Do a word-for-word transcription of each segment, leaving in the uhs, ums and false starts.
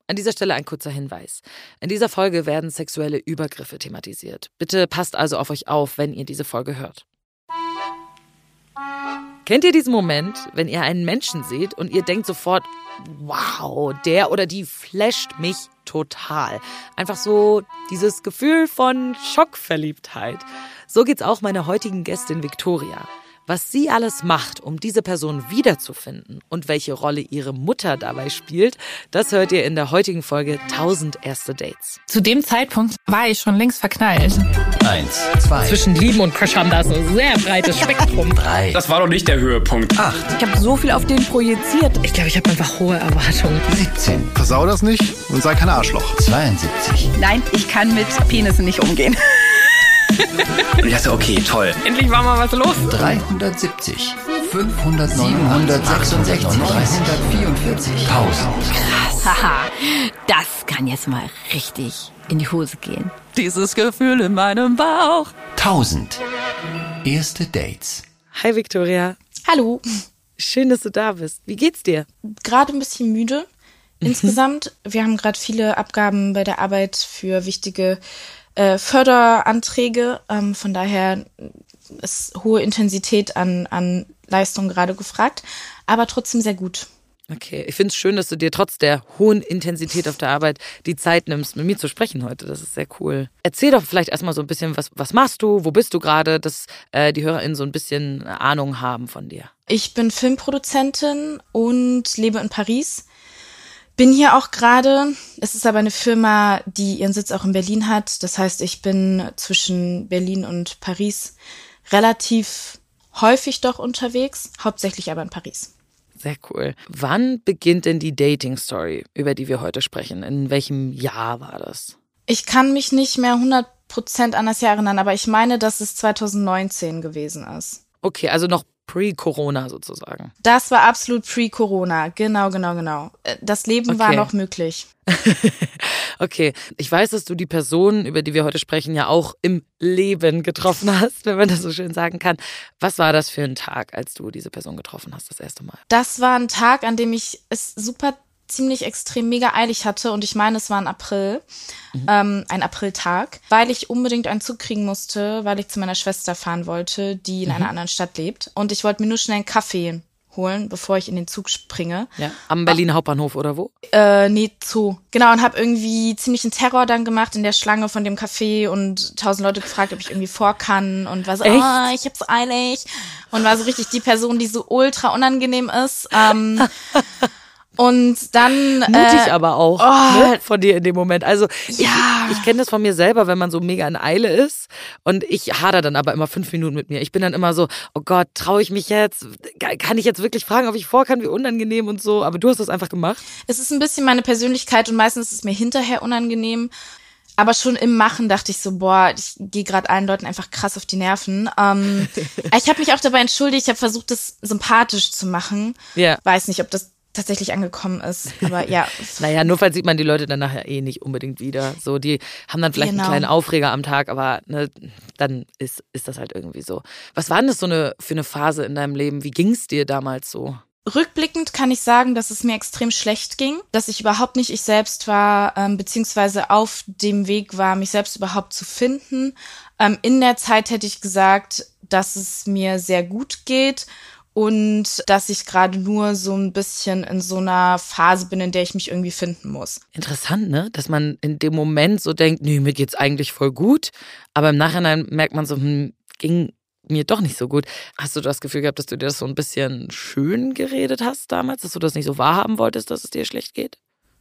An dieser Stelle ein kurzer Hinweis. In dieser Folge werden sexuelle Übergriffe thematisiert. Bitte passt also auf euch auf, wenn ihr diese Folge hört. Kennt ihr diesen Moment, wenn ihr einen Menschen seht und ihr denkt sofort, wow, der oder die flasht mich total. Einfach so dieses Gefühl von Schockverliebtheit. So geht's auch meiner heutigen Gästin Viktoria. Was sie alles macht, um diese Person wiederzufinden und welche Rolle ihre Mutter dabei spielt, das hört ihr in der heutigen Folge tausend erste Dates. Zu dem Zeitpunkt war ich schon längst verknallt. Eins, zwei. Zwischen Lieben und Crush haben da so ein sehr breites Spektrum. Drei. Das war doch nicht der Höhepunkt. Acht. Ich habe so viel auf den projiziert. Ich glaube, ich habe einfach hohe Erwartungen. siebzehn. Versau das nicht und sei kein Arschloch. zweiundsiebzig. Nein, ich kann mit Penissen nicht umgehen. Und ich dachte, okay, toll. Endlich war mal was los. dreihundertsiebzig. fünfhundert. siebenhundertsechsundsechzig. dreihundertvierundvierzig. tausend. Haha, das kann jetzt mal richtig in die Hose gehen. Dieses Gefühl in meinem Bauch. tausend. Erste Dates. Hi Viktoria, Hallo, schön, dass du da bist. Wie geht's dir? gerade ein bisschen müde insgesamt. Wir haben gerade viele Abgaben bei der Arbeit für wichtige äh, Förderanträge. Ähm, von daher ist hohe Intensität an, an Leistung gerade gefragt, aber trotzdem sehr gut. Okay, ich finde es schön, dass du dir trotz der hohen Intensität auf der Arbeit die Zeit nimmst, mit mir zu sprechen heute. Das ist sehr cool. Erzähl doch vielleicht erstmal so ein bisschen, was, was machst du, wo bist du gerade, dass äh, die HörerInnen so ein bisschen Ahnung haben von dir. Ich bin Filmproduzentin und lebe in Paris. Bin hier auch gerade, es ist aber eine Firma, die ihren Sitz auch in Berlin hat. Das heißt, ich bin zwischen Berlin und Paris relativ häufig doch unterwegs, hauptsächlich aber in Paris. Sehr cool. Wann beginnt denn die Dating-Story, über die wir heute sprechen? In welchem Jahr war das? Ich kann mich nicht mehr hundert Prozent an das Jahr erinnern, aber ich meine, dass es zwanzig neunzehn gewesen ist. Okay, also noch pre-Corona sozusagen. Das war absolut pre-Corona, genau, genau, genau. Das Leben Okay. war noch möglich. Okay, ich weiß, dass du die Person, über die wir heute sprechen, ja auch im Leben getroffen hast, wenn man das so schön sagen kann. Was war das für ein Tag, als du diese Person getroffen hast, das erste Mal? Das war ein Tag, an dem ich es super ziemlich extrem mega eilig hatte und ich meine, es war ein April, mhm. ähm, ein Apriltag, weil ich unbedingt einen Zug kriegen musste, weil ich zu meiner Schwester fahren wollte, die in mhm. einer anderen Stadt lebt und ich wollte mir nur schnell einen Kaffee holen, bevor ich in den Zug springe. Ja, am Berliner Hauptbahnhof oder wo? Äh, nee, Zoo. Genau, und habe irgendwie ziemlich einen Terror dann gemacht in der Schlange von dem Café und tausend Leute gefragt, ob ich irgendwie vor kann und war so, Echt? oh, ich hab's eilig und war so richtig die Person, die so ultra unangenehm ist. Ähm, Und dann mutig äh, aber auch oh, ne, von dir in dem Moment. Also ja. ich, ich kenne das von mir selber, wenn man so mega in Eile ist und ich hader dann aber immer fünf Minuten mit mir. Ich bin dann immer so, oh Gott, traue ich mich jetzt? Kann ich jetzt wirklich fragen, ob ich vor kann? Wie unangenehm und so. Aber du hast das einfach gemacht. Es ist ein bisschen meine Persönlichkeit und meistens ist es mir hinterher unangenehm. Aber schon im Machen dachte ich so, boah, ich gehe gerade allen Leuten einfach krass auf die Nerven. Ähm, ich habe mich auch dabei entschuldigt, ich habe versucht, das sympathisch zu machen. Ja. Weiß nicht, ob das tatsächlich angekommen ist, aber ja. Naja, notfalls sieht man die Leute dann nachher eh nicht unbedingt wieder. So, die haben dann vielleicht Genau. einen kleinen Aufreger am Tag, aber ne, dann ist, ist das halt irgendwie so. Was war denn das so eine, für eine Phase in deinem Leben? Wie ging es dir damals so? Rückblickend kann ich sagen, dass es mir extrem schlecht ging, dass ich überhaupt nicht ich selbst war, ähm, beziehungsweise auf dem Weg war, mich selbst überhaupt zu finden. Ähm, in der Zeit hätte ich gesagt, dass es mir sehr gut geht und dass ich gerade nur so ein bisschen in so einer Phase bin, in der ich mich irgendwie finden muss. Interessant, ne? Dass man in dem Moment so denkt, nee, mir geht's eigentlich voll gut, aber im Nachhinein merkt man so, hm, ging mir doch nicht so gut. Hast du das Gefühl gehabt, dass du dir das so ein bisschen schön geredet hast damals, dass du das nicht so wahrhaben wolltest, dass es dir schlecht geht?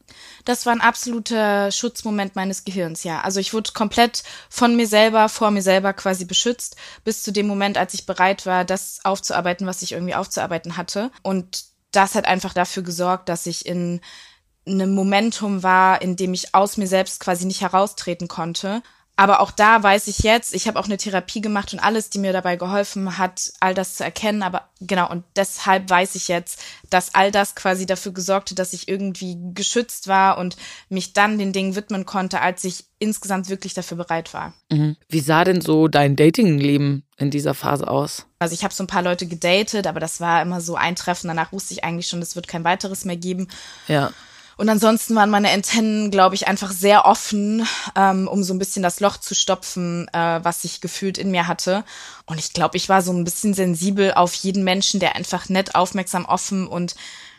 Das war ein absoluter Schutzmoment meines Gehirns, ja. Also ich wurde komplett von mir selber, vor mir selber quasi beschützt, bis zu dem Moment, als ich bereit war, das aufzuarbeiten, was ich irgendwie aufzuarbeiten hatte. Und das hat einfach dafür gesorgt, dass ich in einem Momentum war, in dem ich aus mir selbst quasi nicht heraustreten konnte. Aber auch da weiß ich jetzt, ich habe auch eine Therapie gemacht und alles, die mir dabei geholfen hat, all das zu erkennen. Aber genau, und deshalb weiß ich jetzt, dass all das quasi dafür gesorgt hat, dass ich irgendwie geschützt war und mich dann den Dingen widmen konnte, als ich insgesamt wirklich dafür bereit war. Mhm. Wie sah denn so dein Datingleben in dieser Phase aus? Also ich habe so ein paar Leute gedatet, aber das war immer so ein Treffen. Danach wusste ich eigentlich schon, es wird kein weiteres mehr geben. Ja. Und ansonsten waren meine Antennen, glaube ich, einfach sehr offen, ähm, um so ein bisschen das Loch zu stopfen, äh, was ich gefühlt in mir hatte. Und ich glaube, ich war so ein bisschen sensibel auf jeden Menschen, der einfach nett, aufmerksam, offen und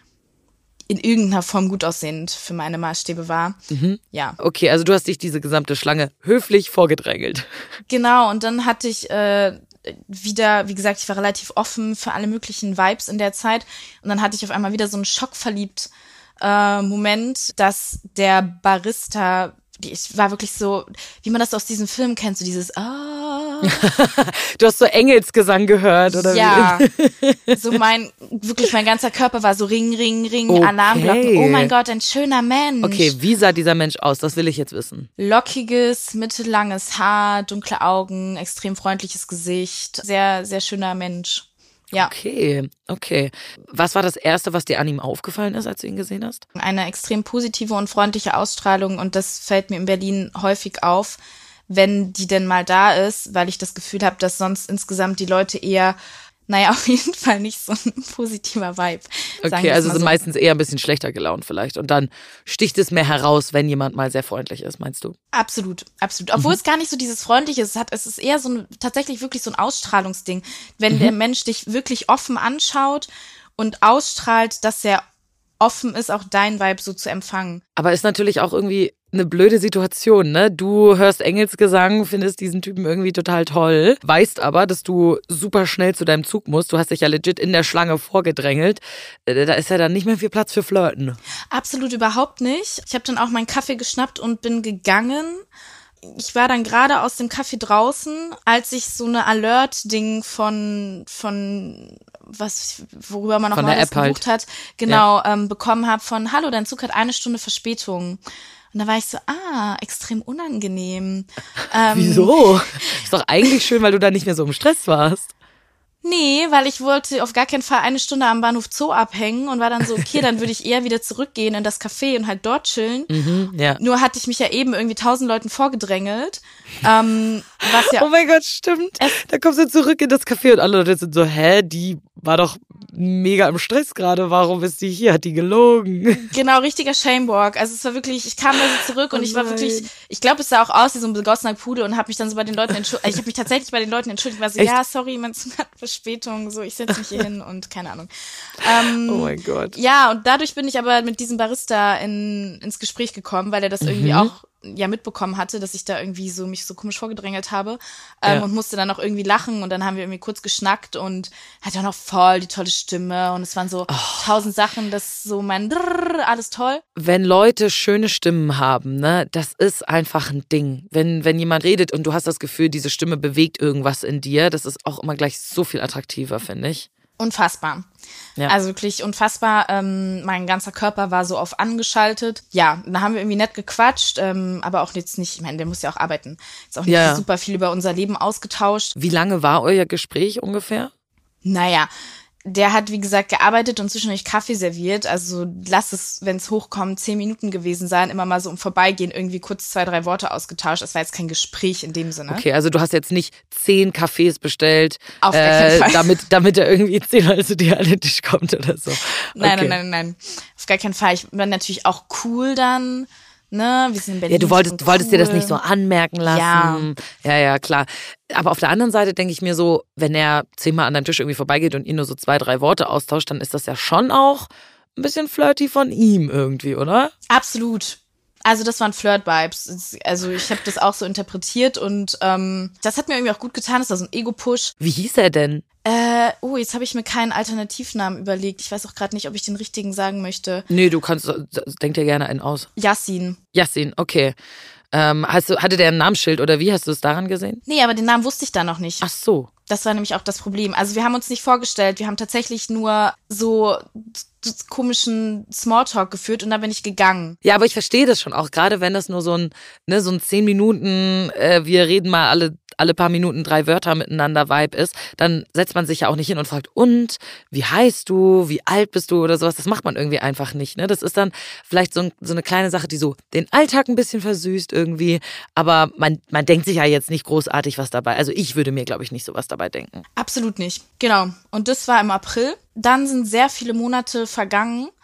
in irgendeiner Form gut aussehend für meine Maßstäbe war. Mhm. Ja. Okay, also du hast dich diese gesamte Schlange höflich vorgedrängelt. Genau, und dann hatte ich äh, wieder, wie gesagt, ich war relativ offen für alle möglichen Vibes in der Zeit. Und dann hatte ich auf einmal wieder so einen schockverliebt äh, Moment, dass der Barista, die, ich war wirklich so, wie man das aus diesem Film kennt, so dieses ah. Du hast so Engelsgesang gehört, oder ja, wie? Ja, so mein, wirklich mein ganzer Körper war so Ring, Ring, Ring, Okay. Alarmglocken. Oh mein Gott, ein schöner Mensch. Okay, wie sah dieser Mensch aus? Das will ich jetzt wissen. Lockiges, mittellanges Haar, dunkle Augen, extrem freundliches Gesicht. Sehr, sehr schöner Mensch. Ja. Okay, okay. Was war das Erste, was dir an ihm aufgefallen ist, als du ihn gesehen hast? Eine extrem positive und freundliche Ausstrahlung und das fällt mir in Berlin häufig auf, wenn die denn mal da ist, weil ich das Gefühl habe, dass sonst insgesamt die Leute eher, naja, auf jeden Fall nicht so ein positiver Vibe. Okay, also sind so. meistens eher ein bisschen schlechter gelaunt vielleicht. Und dann sticht es mehr heraus, wenn jemand mal sehr freundlich ist, meinst du? Absolut, absolut. Obwohl Mhm. es gar nicht so dieses Freundliche ist, es hat, es ist eher so ein, tatsächlich wirklich so ein Ausstrahlungsding. Wenn Mhm. der Mensch dich wirklich offen anschaut und ausstrahlt, dass er offen ist, auch dein Vibe so zu empfangen. Aber ist natürlich auch irgendwie eine blöde Situation, ne? Du hörst Engelsgesang, findest diesen Typen irgendwie total toll, weißt aber, dass du super schnell zu deinem Zug musst. Du hast dich ja legit in der Schlange vorgedrängelt. Da ist ja dann nicht mehr viel Platz für Flirten. Absolut überhaupt nicht. Ich habe dann auch meinen Kaffee geschnappt und bin gegangen. Ich war dann gerade aus dem Café draußen, als ich so eine Alert-Ding von, von was, worüber man noch Von mal der das App halt. gebucht hat, genau, ähm, bekommen habe von, hallo, dein Zug hat eine Stunde Verspätung. Und da war ich so, ah, extrem unangenehm. Ähm, Wieso? Ist doch eigentlich schön, weil du da nicht mehr so im Stress warst. Nee, weil ich wollte auf gar keinen Fall eine Stunde am Bahnhof Zoo abhängen und war dann so, okay, dann würde ich eher wieder zurückgehen in das Café und halt dort chillen. Mhm, ja. Nur hatte ich mich ja eben irgendwie tausend Leuten vorgedrängelt. Ähm, was ja Oh mein Gott, stimmt. Da kommst du zurück in das Café und alle Leute sind so, hä, die war doch mega im Stress gerade, warum ist die hier? Hat die gelogen? Genau, richtiger Shamewalk. Also es war wirklich, ich kam da so zurück und Oh ich war nein. wirklich, ich glaube, es sah auch aus wie so ein begossener Pudel und habe mich dann so bei den Leuten entschuldigt. Ich habe mich tatsächlich bei den Leuten entschuldigt. Ich war so, Echt? ja, sorry, mein Zug hat Verspätung, so, ich setze mich hier hin und keine Ahnung. Ähm, Oh mein Gott. Ja, und dadurch bin ich aber mit diesem Barista in, ins Gespräch gekommen, weil er das irgendwie Mhm. auch ja mitbekommen hatte, dass ich da irgendwie so mich so komisch vorgedrängelt habe ähm, Ja. und musste dann auch irgendwie lachen und dann haben wir irgendwie kurz geschnackt und hat auch noch voll die tolle Stimme und es waren so Oh. tausend Sachen, das so mein Drrrr, alles toll. Wenn Leute schöne Stimmen haben, ne, das ist einfach ein Ding. Wenn, wenn jemand redet und du hast das Gefühl, diese Stimme bewegt irgendwas in dir, das ist auch immer gleich so viel attraktiver, finde ich. Unfassbar. Ja. Also wirklich unfassbar. Ähm, mein ganzer Körper war so auf angeschaltet. Ja, da haben wir irgendwie nett gequatscht, ähm, aber auch jetzt nicht, ich meine, der muss ja auch arbeiten. Ist auch nicht Ja. super viel über unser Leben ausgetauscht. Wie lange war euer Gespräch ungefähr? Naja, der hat, wie gesagt, gearbeitet und zwischendurch Kaffee serviert. Also lass es, wenn es hochkommt, zehn Minuten gewesen sein. Immer mal so im Vorbeigehen irgendwie kurz zwei, drei Worte ausgetauscht. Es war jetzt kein Gespräch in dem Sinne. Okay, also du hast jetzt nicht zehn Kaffees bestellt, Auf gar keinen Fall. damit, damit er irgendwie zehn Leute zu dir an den Tisch kommt oder so. Nein, Okay. nein, nein, nein. Auf gar keinen Fall. Ich war natürlich auch cool dann. Ne, wir sind in Berlin. Ja, du wolltest, sind du wolltest dir das cool. nicht so anmerken lassen. Ja, ja, ja, klar. Aber auf der anderen Seite denke ich mir so, wenn er zehnmal an deinem Tisch irgendwie vorbeigeht und ihr nur so zwei, drei Worte austauscht, dann ist das ja schon auch ein bisschen flirty von ihm irgendwie, oder? Absolut. Also das waren Flirt-Vibes. Also ich habe das auch so interpretiert und ähm, das hat mir irgendwie auch gut getan. Das war so ein Ego-Push. Wie hieß er denn? Äh, oh, jetzt habe ich mir keinen Alternativnamen überlegt. Ich weiß auch gerade nicht, ob ich den richtigen sagen möchte. Nee, du kannst, denk dir gerne einen aus. Yassin. Yassin, okay. Ähm, hast du, hatte der ein Namensschild oder wie hast du es daran gesehen? Nee, aber den Namen wusste ich da noch nicht. Ach so. Das war nämlich auch das Problem. Also wir haben uns nicht vorgestellt, wir haben tatsächlich nur so komischen Smalltalk geführt und dann bin ich gegangen. Ja, aber ich verstehe das schon auch, gerade wenn das nur so ein, ne, so ein zehn Minuten, äh, wir reden mal alle, alle paar Minuten drei Wörter miteinander Vibe ist, dann setzt man sich ja auch nicht hin und fragt, und, wie heißt du, wie alt bist du oder sowas, das macht man irgendwie einfach nicht, ne, das ist dann vielleicht so, ein, so eine kleine Sache, die so den Alltag ein bisschen versüßt irgendwie, aber man, man denkt sich ja jetzt nicht großartig was dabei, also ich würde mir, glaube ich, nicht sowas dabei denken. Absolut nicht. Genau. Und das war im April. Dann sind sehr viele Monate vergangen.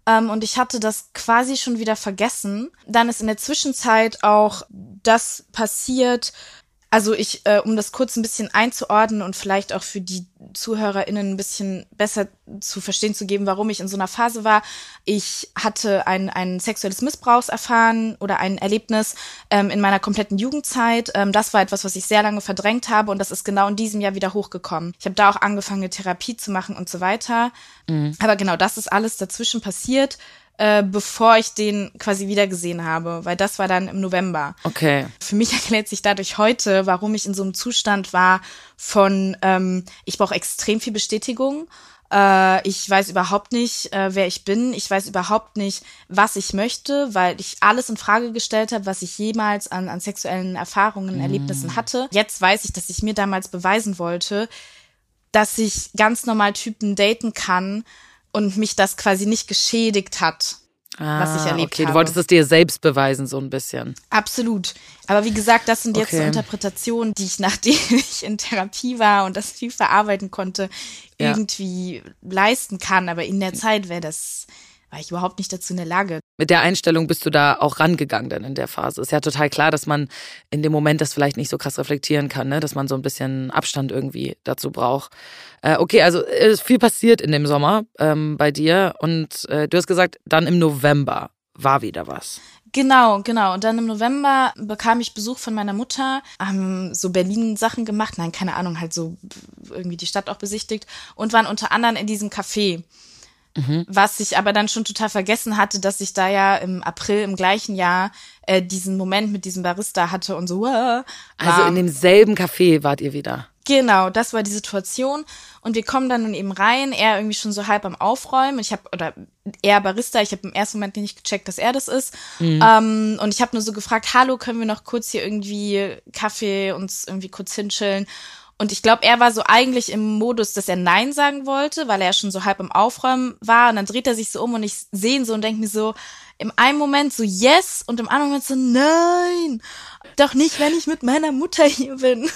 Ähm, und ich hatte das quasi schon wieder vergessen. Dann ist in der Zwischenzeit auch das passiert. Also ich, äh, um das kurz ein bisschen einzuordnen und vielleicht auch für die ZuhörerInnen ein bisschen besser zu verstehen zu geben, warum ich in so einer Phase war. Ich hatte ein, ein sexuelles Missbrauchserfahren oder ein Erlebnis ähm, in meiner kompletten Jugendzeit. Ähm, das war etwas, was ich sehr lange verdrängt habe und das ist genau in diesem Jahr wieder hochgekommen. Ich habe da auch angefangen, eine Therapie zu machen und so weiter. Mhm. Aber genau, das ist alles dazwischen passiert. Äh, bevor ich den quasi wiedergesehen habe, weil das war dann im November. Okay. Für mich erklärt sich dadurch heute, warum ich in so einem Zustand war von, ähm, ich brauche extrem viel Bestätigung, äh, ich weiß überhaupt nicht, äh, wer ich bin, ich weiß überhaupt nicht, was ich möchte, weil ich alles in Frage gestellt habe, was ich jemals an, an sexuellen Erfahrungen, Erlebnissen mm. hatte. Jetzt weiß ich, dass ich mir damals beweisen wollte, dass ich ganz normal Typen daten kann, und mich das quasi nicht geschädigt hat, ah, was ich erlebt okay. habe. Du wolltest es dir selbst beweisen, so ein bisschen. Absolut. Aber wie gesagt, das sind jetzt okay. so Interpretationen, die ich, nachdem ich in Therapie war und das viel verarbeiten konnte, ja. irgendwie leisten kann. Aber in der Zeit wäre das, war ich überhaupt nicht dazu in der Lage. Mit der Einstellung bist du da auch rangegangen dann in der Phase. Ist ja total klar, dass man in dem Moment das vielleicht nicht so krass reflektieren kann, ne? Dass man so ein bisschen Abstand irgendwie dazu braucht. Äh, okay, also ist viel passiert in dem Sommer ähm, bei dir und äh, du hast gesagt, dann im November war wieder was. Genau, genau. Und dann im November bekam ich Besuch von meiner Mutter, haben so Berlin-Sachen gemacht, nein, keine Ahnung, halt so irgendwie die Stadt auch besichtigt und waren unter anderem in diesem Café. Mhm. Was ich aber dann schon total vergessen hatte, dass ich da ja im April im gleichen Jahr äh, diesen Moment mit diesem Barista hatte und so. Äh, also in demselben Café wart ihr wieder? Genau, das war die Situation. Und wir kommen dann nun eben rein, er irgendwie schon so halb am Aufräumen. Ich habe oder er Barista, ich habe im ersten Moment nicht gecheckt, dass er das ist. Mhm. Ähm, und ich habe nur so gefragt, hallo, können wir noch kurz hier irgendwie Kaffee uns irgendwie kurz hinchillen? Und ich glaube, er war so eigentlich im Modus, dass er Nein sagen wollte, weil er ja schon so halb im Aufräumen war. Und dann dreht er sich so um und ich sehe ihn so und denke mir so, im einen Moment so yes und im anderen Moment so nein, doch nicht, wenn ich mit meiner Mutter hier bin.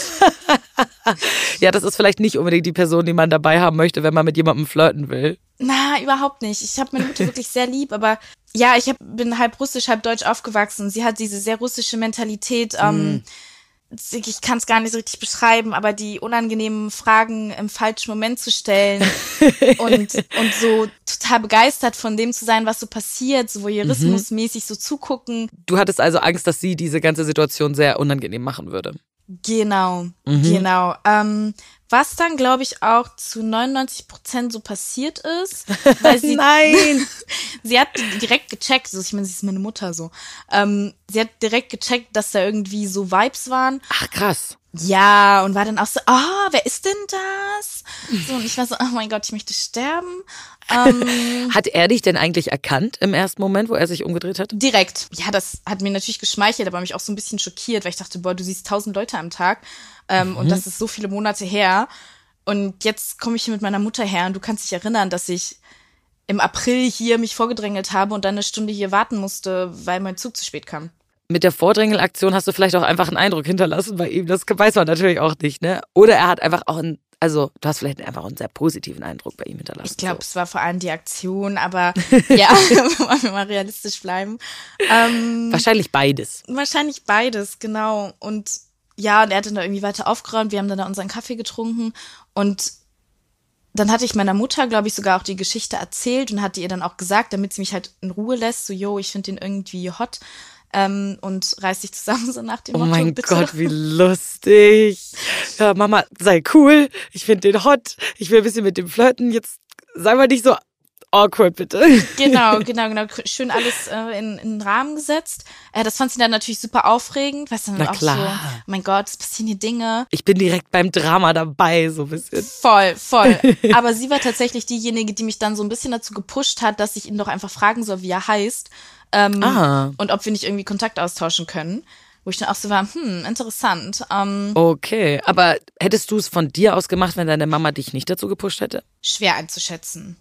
Ja, das ist vielleicht nicht unbedingt die Person, die man dabei haben möchte, wenn man mit jemandem flirten will. Na, überhaupt nicht. Ich habe meine Mutter wirklich sehr lieb, aber ja, ich hab, bin halb russisch, halb deutsch aufgewachsen. Sie hat diese sehr russische Mentalität, ähm, mm. Ich kann es gar nicht so richtig beschreiben, aber die unangenehmen Fragen im falschen Moment zu stellen und und so total begeistert von dem zu sein, was so passiert, so voyeurismusmäßig so zugucken. Du hattest also Angst, dass sie diese ganze Situation sehr unangenehm machen würde. Genau, mhm. genau. Ähm, was dann, glaube ich, auch zu neunundneunzig Prozent so passiert ist. Weil sie, Nein! Sie hat direkt gecheckt, also ich meine, sie ist meine Mutter so. Ähm, sie hat direkt gecheckt, dass da irgendwie so Vibes waren. Ach, krass. Ja, und war dann auch so, ah, oh, wer ist denn das? So, und ich war so, oh mein Gott, ich möchte sterben. Ähm, hat er dich denn eigentlich erkannt im ersten Moment, wo er sich umgedreht hat? Direkt. Ja, das hat mir natürlich geschmeichelt, aber mich auch so ein bisschen schockiert, weil ich dachte, boah, du siehst tausend Leute am Tag ähm, mhm. und das ist so viele Monate her. Und jetzt komme ich hier mit meiner Mutter her und du kannst dich erinnern, dass ich im April hier mich vorgedrängelt habe und dann eine Stunde hier warten musste, weil mein Zug zu spät kam. Mit der Vordrängelaktion hast du vielleicht auch einfach einen Eindruck hinterlassen bei ihm. Das weiß man natürlich auch nicht, ne? Oder er hat einfach auch einen, also du hast vielleicht einfach einen sehr positiven Eindruck bei ihm hinterlassen. Ich glaube, so. Es war vor allem die Aktion, aber ja, wollen wir mal realistisch bleiben. Ähm, wahrscheinlich beides. Wahrscheinlich beides, genau. Und ja, und er hat dann da irgendwie weiter aufgeräumt. Wir haben dann da unseren Kaffee getrunken und dann hatte ich meiner Mutter, glaube ich, sogar auch die Geschichte erzählt und hatte ihr dann auch gesagt, damit sie mich halt in Ruhe lässt, so, yo, ich finde den irgendwie hot. Ähm, und reiß dich zusammen, so nach dem oh Motto, mein bitte. Gott, wie lustig. Ja, Mama, sei cool. Ich finde den hot. Ich will ein bisschen mit dem flirten. Jetzt sei mal nicht so awkward, bitte. Genau, genau, genau. Schön alles äh, in, in den Rahmen gesetzt. Äh, das fand sie dann natürlich super aufregend. Weißt du, dann Na auch klar. so, oh mein Gott, es passieren hier Dinge. Ich bin direkt beim Drama dabei, so ein bisschen. Voll, voll. Aber sie war tatsächlich diejenige, die mich dann so ein bisschen dazu gepusht hat, dass ich ihn doch einfach fragen soll, wie er heißt. Ähm, ah. Und ob wir nicht irgendwie Kontakt austauschen können. Wo ich dann auch so war, hm, interessant. Ähm, okay, aber hättest du es von dir aus gemacht, wenn deine Mama dich nicht dazu gepusht hätte? Schwer einzuschätzen.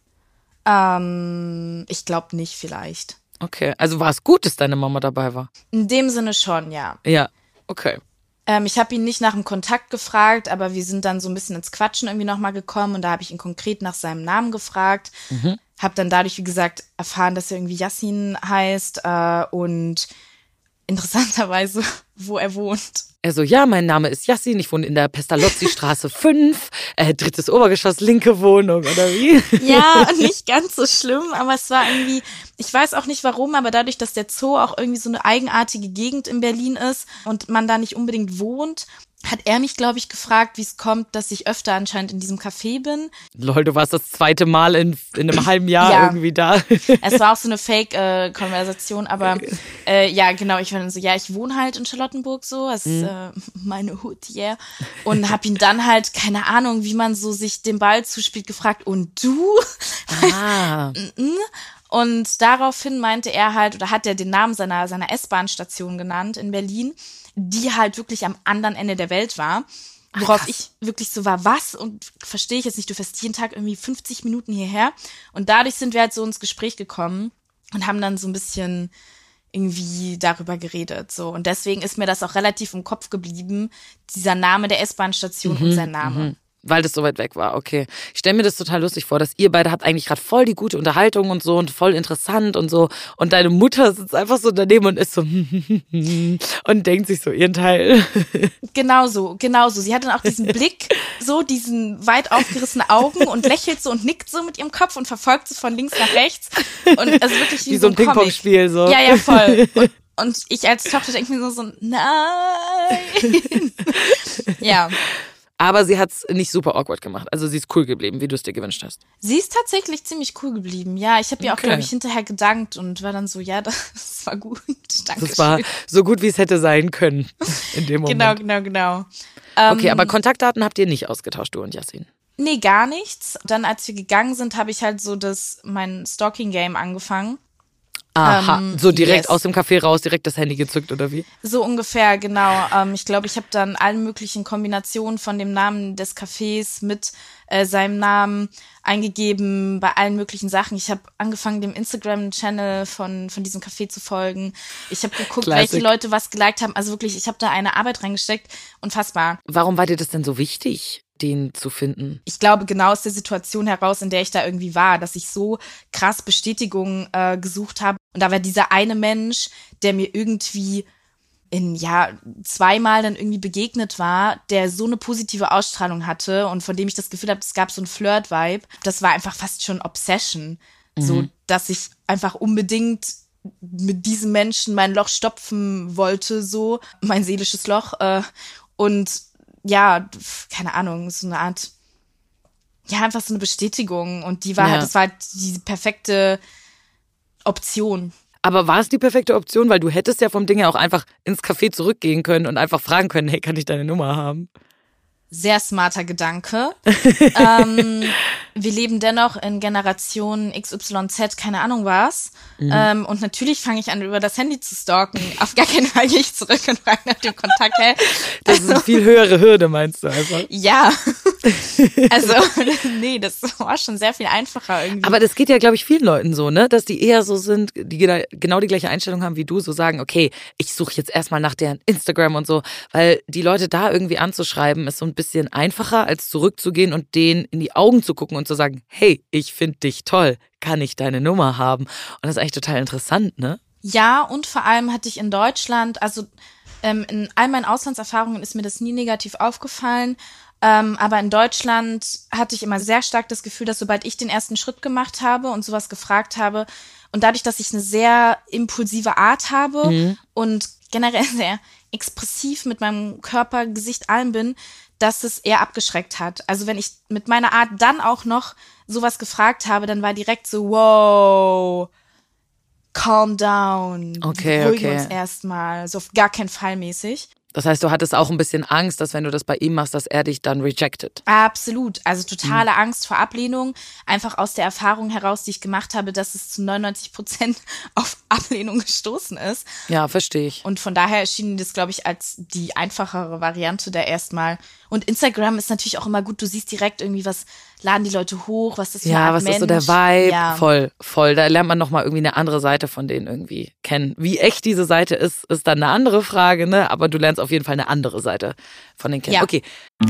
Ähm, ich glaube nicht, vielleicht. Okay, also war es gut, dass deine Mama dabei war? In dem Sinne schon, ja. Ja, okay. Ähm, ich habe ihn nicht nach dem Kontakt gefragt, aber wir sind dann so ein bisschen ins Quatschen irgendwie nochmal gekommen und da habe ich ihn konkret nach seinem Namen gefragt. Mhm. Habe dann dadurch, wie gesagt, erfahren, dass er irgendwie Yassin heißt äh, und interessanterweise, wo er wohnt. Er so, ja, mein Name ist Yassin, ich wohne in der Pestalozzi-Straße fünf, äh, drittes Obergeschoss, linke Wohnung, oder wie? Ja, nicht ganz so schlimm, aber es war irgendwie, ich weiß auch nicht warum, aber dadurch, dass der Zoo auch irgendwie so eine eigenartige Gegend in Berlin ist und man da nicht unbedingt wohnt, hat er mich, glaube ich, gefragt, wie es kommt, dass ich öfter anscheinend in diesem Café bin. Lol, du warst das zweite Mal in, in einem halben Jahr ja. irgendwie da. Es war auch so eine Fake-Konversation, äh, aber äh, ja, genau, ich war dann so, ja, ich wohne halt in Charlottenburg so, das ist mhm. äh, meine Hood, yeah. Und hab ihn dann halt, keine Ahnung, wie man so sich den Ball zuspielt, gefragt, und du? Ah. Und daraufhin meinte er halt, oder hat er den Namen seiner, seiner S-Bahn-Station genannt in Berlin, die halt wirklich am anderen Ende der Welt war. Worauf Ach, ich wirklich so war, was? Und verstehe ich jetzt nicht, du fährst jeden Tag irgendwie fünfzig Minuten hierher. Und dadurch sind wir halt so ins Gespräch gekommen und haben dann so ein bisschen irgendwie darüber geredet. So. Und deswegen ist mir das auch relativ im Kopf geblieben, dieser Name der S-Bahn-Station mhm, und sein Name. Mhm. Weil das so weit weg war, okay. Ich stelle mir das total lustig vor, dass ihr beide habt eigentlich gerade voll die gute Unterhaltung und so und voll interessant und so. Und deine Mutter sitzt einfach so daneben und ist so und denkt sich so ihren Teil. Genau so, genau so. Sie hat dann auch diesen Blick, so diesen weit aufgerissenen Augen und lächelt so und nickt so mit ihrem Kopf und verfolgt sie von links nach rechts. Und also wirklich wie, wie so ein Ping-Pong-Spiel so. Ja, ja, voll. Und, und ich als Tochter denke mir so, so nein. Ja. Aber sie hat's nicht super awkward gemacht. Also sie ist cool geblieben, wie du es dir gewünscht hast. Sie ist tatsächlich ziemlich cool geblieben. Ja, ich habe ihr okay. auch, glaube ich, hinterher gedankt und war dann so, ja, das war gut. Danke. Das war so gut, wie es hätte sein können in dem Moment. Genau, genau, genau. Okay, ähm, aber Kontaktdaten habt ihr nicht ausgetauscht, du und Yassin? Nee, gar nichts. Dann, als wir gegangen sind, habe ich halt so das mein Stalking-Game angefangen. Aha, ähm, so direkt yes. aus dem Café raus, direkt das Handy gezückt, oder wie? So ungefähr, genau. Ähm, ich glaube, ich habe dann alle möglichen Kombinationen von dem Namen des Cafés mit äh, seinem Namen eingegeben bei allen möglichen Sachen. Ich habe angefangen, dem Instagram-Channel von von diesem Café zu folgen. Ich habe geguckt, Classic. welche Leute was geliked haben. Also wirklich, ich habe da eine Arbeit reingesteckt. Unfassbar. Warum war dir das denn so wichtig, den zu finden? Ich glaube, genau aus der Situation heraus, in der ich da irgendwie war, dass ich so krass Bestätigung äh, gesucht habe. Und da war dieser eine Mensch, der mir irgendwie in, ja, zweimal dann irgendwie begegnet war, der so eine positive Ausstrahlung hatte und von dem ich das Gefühl habe, es gab so ein Flirt-Vibe. Das war einfach fast schon Obsession. Mhm. So, dass ich einfach unbedingt mit diesem Menschen mein Loch stopfen wollte, so, mein seelisches Loch. Äh, und ja, keine Ahnung, so eine Art, ja, einfach so eine Bestätigung. Und die war ja. halt, das war halt die perfekte Option. Aber war es die perfekte Option? Weil du hättest ja vom Ding her auch einfach ins Café zurückgehen können und einfach fragen können, hey, kann ich deine Nummer haben? Sehr smarter Gedanke. ähm, wir leben dennoch in Generation X Y Z, keine Ahnung was. Mhm. Ähm, und natürlich fange ich an, über das Handy zu stalken. Auf gar keinen Fall gehe ich zurück und frage nach dem Kontakt. Hey. Das ist eine viel höhere Hürde, meinst du einfach? Ja. Also, nee, das war schon sehr viel einfacher irgendwie. Aber das geht ja, glaube ich, vielen Leuten so, ne? Dass die eher so sind, die genau die gleiche Einstellung haben wie du, so sagen, okay, ich suche jetzt erstmal nach deren Instagram und so. Weil die Leute da irgendwie anzuschreiben, ist so ein bisschen einfacher, als zurückzugehen und denen in die Augen zu gucken und zu sagen, hey, ich finde dich toll, kann ich deine Nummer haben? Und das ist eigentlich total interessant, ne? Ja, und vor allem hatte ich in Deutschland, also ähm, in all meinen Auslandserfahrungen ist mir das nie negativ aufgefallen, ähm, aber in Deutschland hatte ich immer sehr stark das Gefühl, dass sobald ich den ersten Schritt gemacht habe und sowas gefragt habe und dadurch, dass ich eine sehr impulsive Art habe mhm. und generell sehr expressiv mit meinem Körper, Gesicht, allem bin, dass es eher abgeschreckt hat. Also wenn ich mit meiner Art dann auch noch sowas gefragt habe, dann war direkt so, wow, calm down, okay, beruhigen okay. uns erstmal, so auf gar keinen Fall mäßig. Das heißt, du hattest auch ein bisschen Angst, dass wenn du das bei ihm machst, dass er dich dann rejected. Absolut. Also totale mhm. Angst vor Ablehnung. Einfach aus der Erfahrung heraus, die ich gemacht habe, dass es zu neunundneunzig Prozent auf Ablehnung gestoßen ist. Ja, verstehe ich. Und von daher erschien das, glaube ich, als die einfachere Variante da erstmal. Und Instagram ist natürlich auch immer gut. Du siehst direkt irgendwie, was laden die Leute hoch, was ist das für Ja, eine Art was Mensch? ist so der Vibe? Ja. Voll, voll. Da lernt man nochmal irgendwie eine andere Seite von denen irgendwie kennen. Wie echt diese Seite ist, ist dann eine andere Frage, ne? Aber du lernst auf jeden Fall eine andere Seite von denen kennen. Ja. Okay.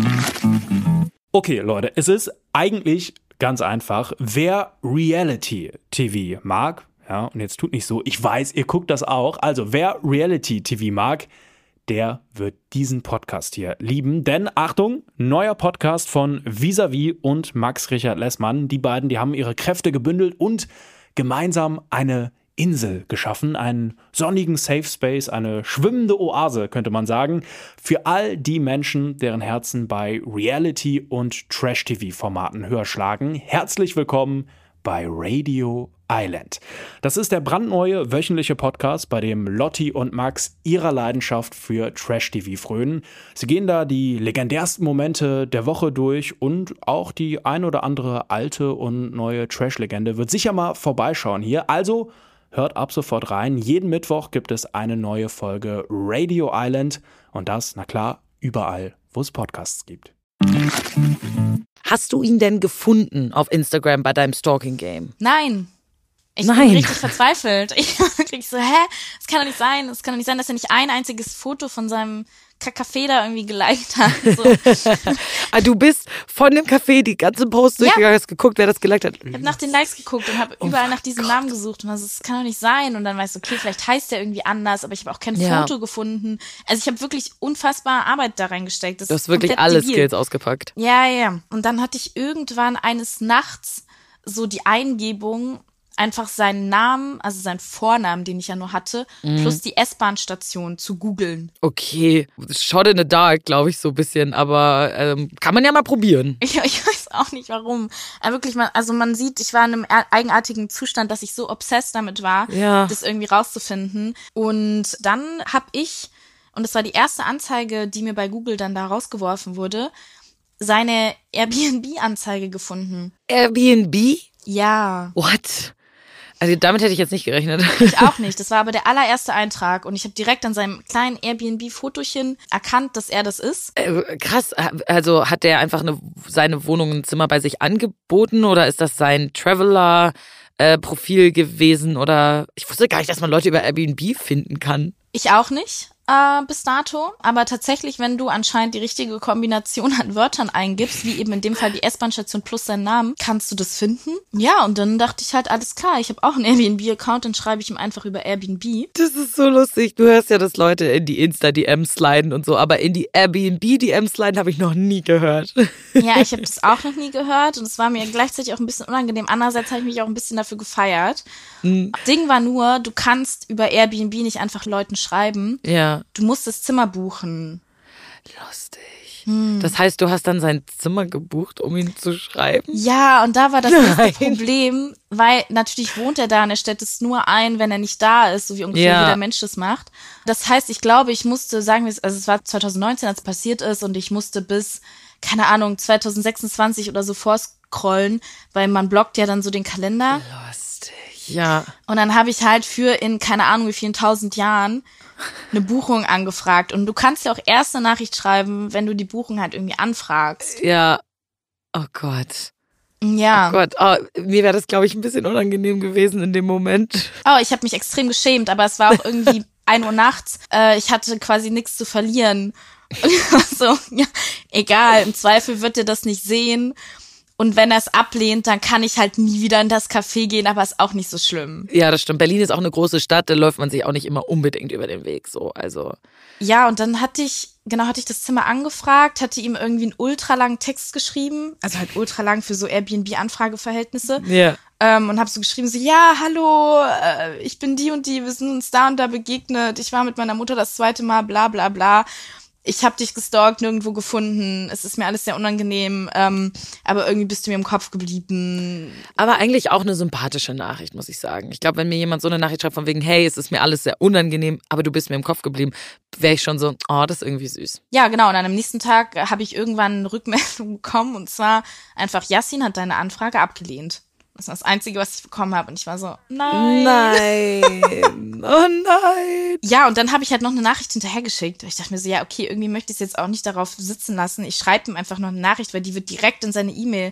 Okay, Leute, es ist eigentlich ganz einfach. Wer Reality-T V mag, ja, und jetzt tut nicht so, ich weiß, ihr guckt das auch. Also, wer Reality-T V mag, der wird diesen Podcast hier lieben. Denn, Achtung, neuer Podcast von Vis-a-vis und Max Richard Lessmann. Die beiden, die haben ihre Kräfte gebündelt und gemeinsam eine Insel geschaffen. Einen sonnigen Safe Space, eine schwimmende Oase, könnte man sagen, für all die Menschen, deren Herzen bei Reality- und Trash-T V-Formaten höher schlagen. Herzlich willkommen bei Radio Island. Das ist der brandneue wöchentliche Podcast, bei dem Lotti und Max ihrer Leidenschaft für Trash-T V frönen. Sie gehen da die legendärsten Momente der Woche durch und auch die ein oder andere alte und neue Trash-Legende wird sicher mal vorbeischauen hier. Also hört ab sofort rein. Jeden Mittwoch gibt es eine neue Folge Radio Island und das, na klar, überall, wo es Podcasts gibt. Hast du ihn denn gefunden auf Instagram bei deinem Stalking-Game? Nein. Ich Nein. bin richtig verzweifelt. Ich war wirklich so, hä? Das kann doch nicht sein. Das kann doch nicht sein, dass er nicht ein einziges Foto von seinem Café da irgendwie geliked hat. So. Ah, du bist von dem Café die ganze Post Ja. durchgegangen, hast geguckt, wer das geliked hat. Ich habe nach den Likes geguckt und habe überall nach diesem Namen gesucht und also, das kann doch nicht sein. Und dann weißt du, okay, vielleicht heißt der irgendwie anders, aber ich habe auch kein Ja. Foto gefunden. Also ich habe wirklich unfassbar Arbeit da reingesteckt. Das Du ist hast wirklich komplett alle debil. Skills ausgepackt. Ja, ja. Und dann hatte ich irgendwann eines Nachts so die Eingebung, einfach seinen Namen, also seinen Vornamen, den ich ja nur hatte, Mhm. plus die S-Bahn-Station zu googeln. Okay, shot in the dark, glaube ich, so ein bisschen, aber ähm, kann man ja mal probieren. Ich, ich weiß auch nicht warum. Aber wirklich, man, also man sieht, ich war in einem e- eigenartigen Zustand, dass ich so obsessed damit war, Ja. das irgendwie rauszufinden. Und dann habe ich, und das war die erste Anzeige, die mir bei Google dann da rausgeworfen wurde, seine Airbnb-Anzeige gefunden. Airbnb? Ja. What? Also damit hätte ich jetzt nicht gerechnet. Ich auch nicht. Das war aber der allererste Eintrag und ich habe direkt an seinem kleinen Airbnb-Fotochen erkannt, dass er das ist. Äh, krass, also hat der einfach eine, seine Wohnung, ein Zimmer bei sich angeboten oder ist das sein Traveler-Profil gewesen oder ich wusste gar nicht, dass man Leute über Airbnb finden kann. Ich auch nicht äh, bis dato, aber tatsächlich, wenn du anscheinend die richtige Kombination an Wörtern eingibst, wie eben in dem Fall die S-Bahn-Station plus seinen Namen, kannst du das finden. Ja, und dann dachte ich halt, alles klar, ich habe auch einen Airbnb-Account, dann schreibe ich ihm einfach über Airbnb. Das ist so lustig. Du hörst ja, dass Leute in die Insta-D Ms sliden und so, aber in die Airbnb-D Ms sliden habe ich noch nie gehört. Ja, ich habe das auch noch nie gehört und es war mir gleichzeitig auch ein bisschen unangenehm. Andererseits habe ich mich auch ein bisschen dafür gefeiert. Mhm. Ding war nur, du kannst über Airbnb nicht einfach Leuten schreiben. Ja. Du musst das Zimmer buchen. Lustig. Das heißt, du hast dann sein Zimmer gebucht, um ihn zu schreiben? Ja, und da war das nächste Nein. Problem, weil natürlich wohnt er da und er stellt es nur ein, wenn er nicht da ist, so wie ungefähr Ja. jeder Mensch das macht. Das heißt, ich glaube, ich musste, sagen wir es, also es war zwanzig neunzehn, als es passiert ist und ich musste bis, keine Ahnung, zwanzig sechsundzwanzig oder so vorscrollen, weil man blockt ja dann so den Kalender. Lustig. Ja. Und dann habe ich halt für in keine Ahnung wie vielen tausend Jahren eine Buchung angefragt. Und du kannst ja auch erst eine Nachricht schreiben, wenn du die Buchung halt irgendwie anfragst. Ja. Oh Gott. Ja. Oh Gott. Oh, mir wäre das, glaube ich, ein bisschen unangenehm gewesen in dem Moment. Oh, ich habe mich extrem geschämt, aber es war auch irgendwie ein Uhr nachts. Äh, ich hatte quasi nichts zu verlieren. Und ich war so, ja, egal, im Zweifel wird er das nicht sehen. Und wenn er es ablehnt, dann kann ich halt nie wieder in das Café gehen, aber ist auch nicht so schlimm. Ja, das stimmt. Berlin ist auch eine große Stadt, da läuft man sich auch nicht immer unbedingt über den Weg, so, also. Ja, und dann hatte ich, genau, hatte ich das Zimmer angefragt, hatte ihm irgendwie einen ultralangen Text geschrieben, also halt ultralang für so Airbnb-Anfrageverhältnisse. Ja. Ähm, und habe so geschrieben, so, ja, hallo, äh, ich bin die und die, wir sind uns da und da begegnet, ich war mit meiner Mutter das zweite Mal, bla bla bla. Ich habe dich gestalkt, nirgendwo gefunden, es ist mir alles sehr unangenehm, ähm, aber irgendwie bist du mir im Kopf geblieben. Aber eigentlich auch eine sympathische Nachricht, muss ich sagen. Ich glaube, wenn mir jemand so eine Nachricht schreibt von wegen, hey, es ist mir alles sehr unangenehm, aber du bist mir im Kopf geblieben, wäre ich schon so, oh, das ist irgendwie süß. Ja, genau, und dann am nächsten Tag habe ich irgendwann eine Rückmeldung bekommen und zwar einfach, Yassin hat deine Anfrage abgelehnt. Das war das Einzige, was ich bekommen habe und ich war so, nein. Nein, oh nein. Ja, und dann habe ich halt noch eine Nachricht hinterhergeschickt. Ich dachte mir so, ja, okay, irgendwie möchte ich es jetzt auch nicht darauf sitzen lassen. Ich schreibe ihm einfach noch eine Nachricht, weil die wird direkt in seine E-Mail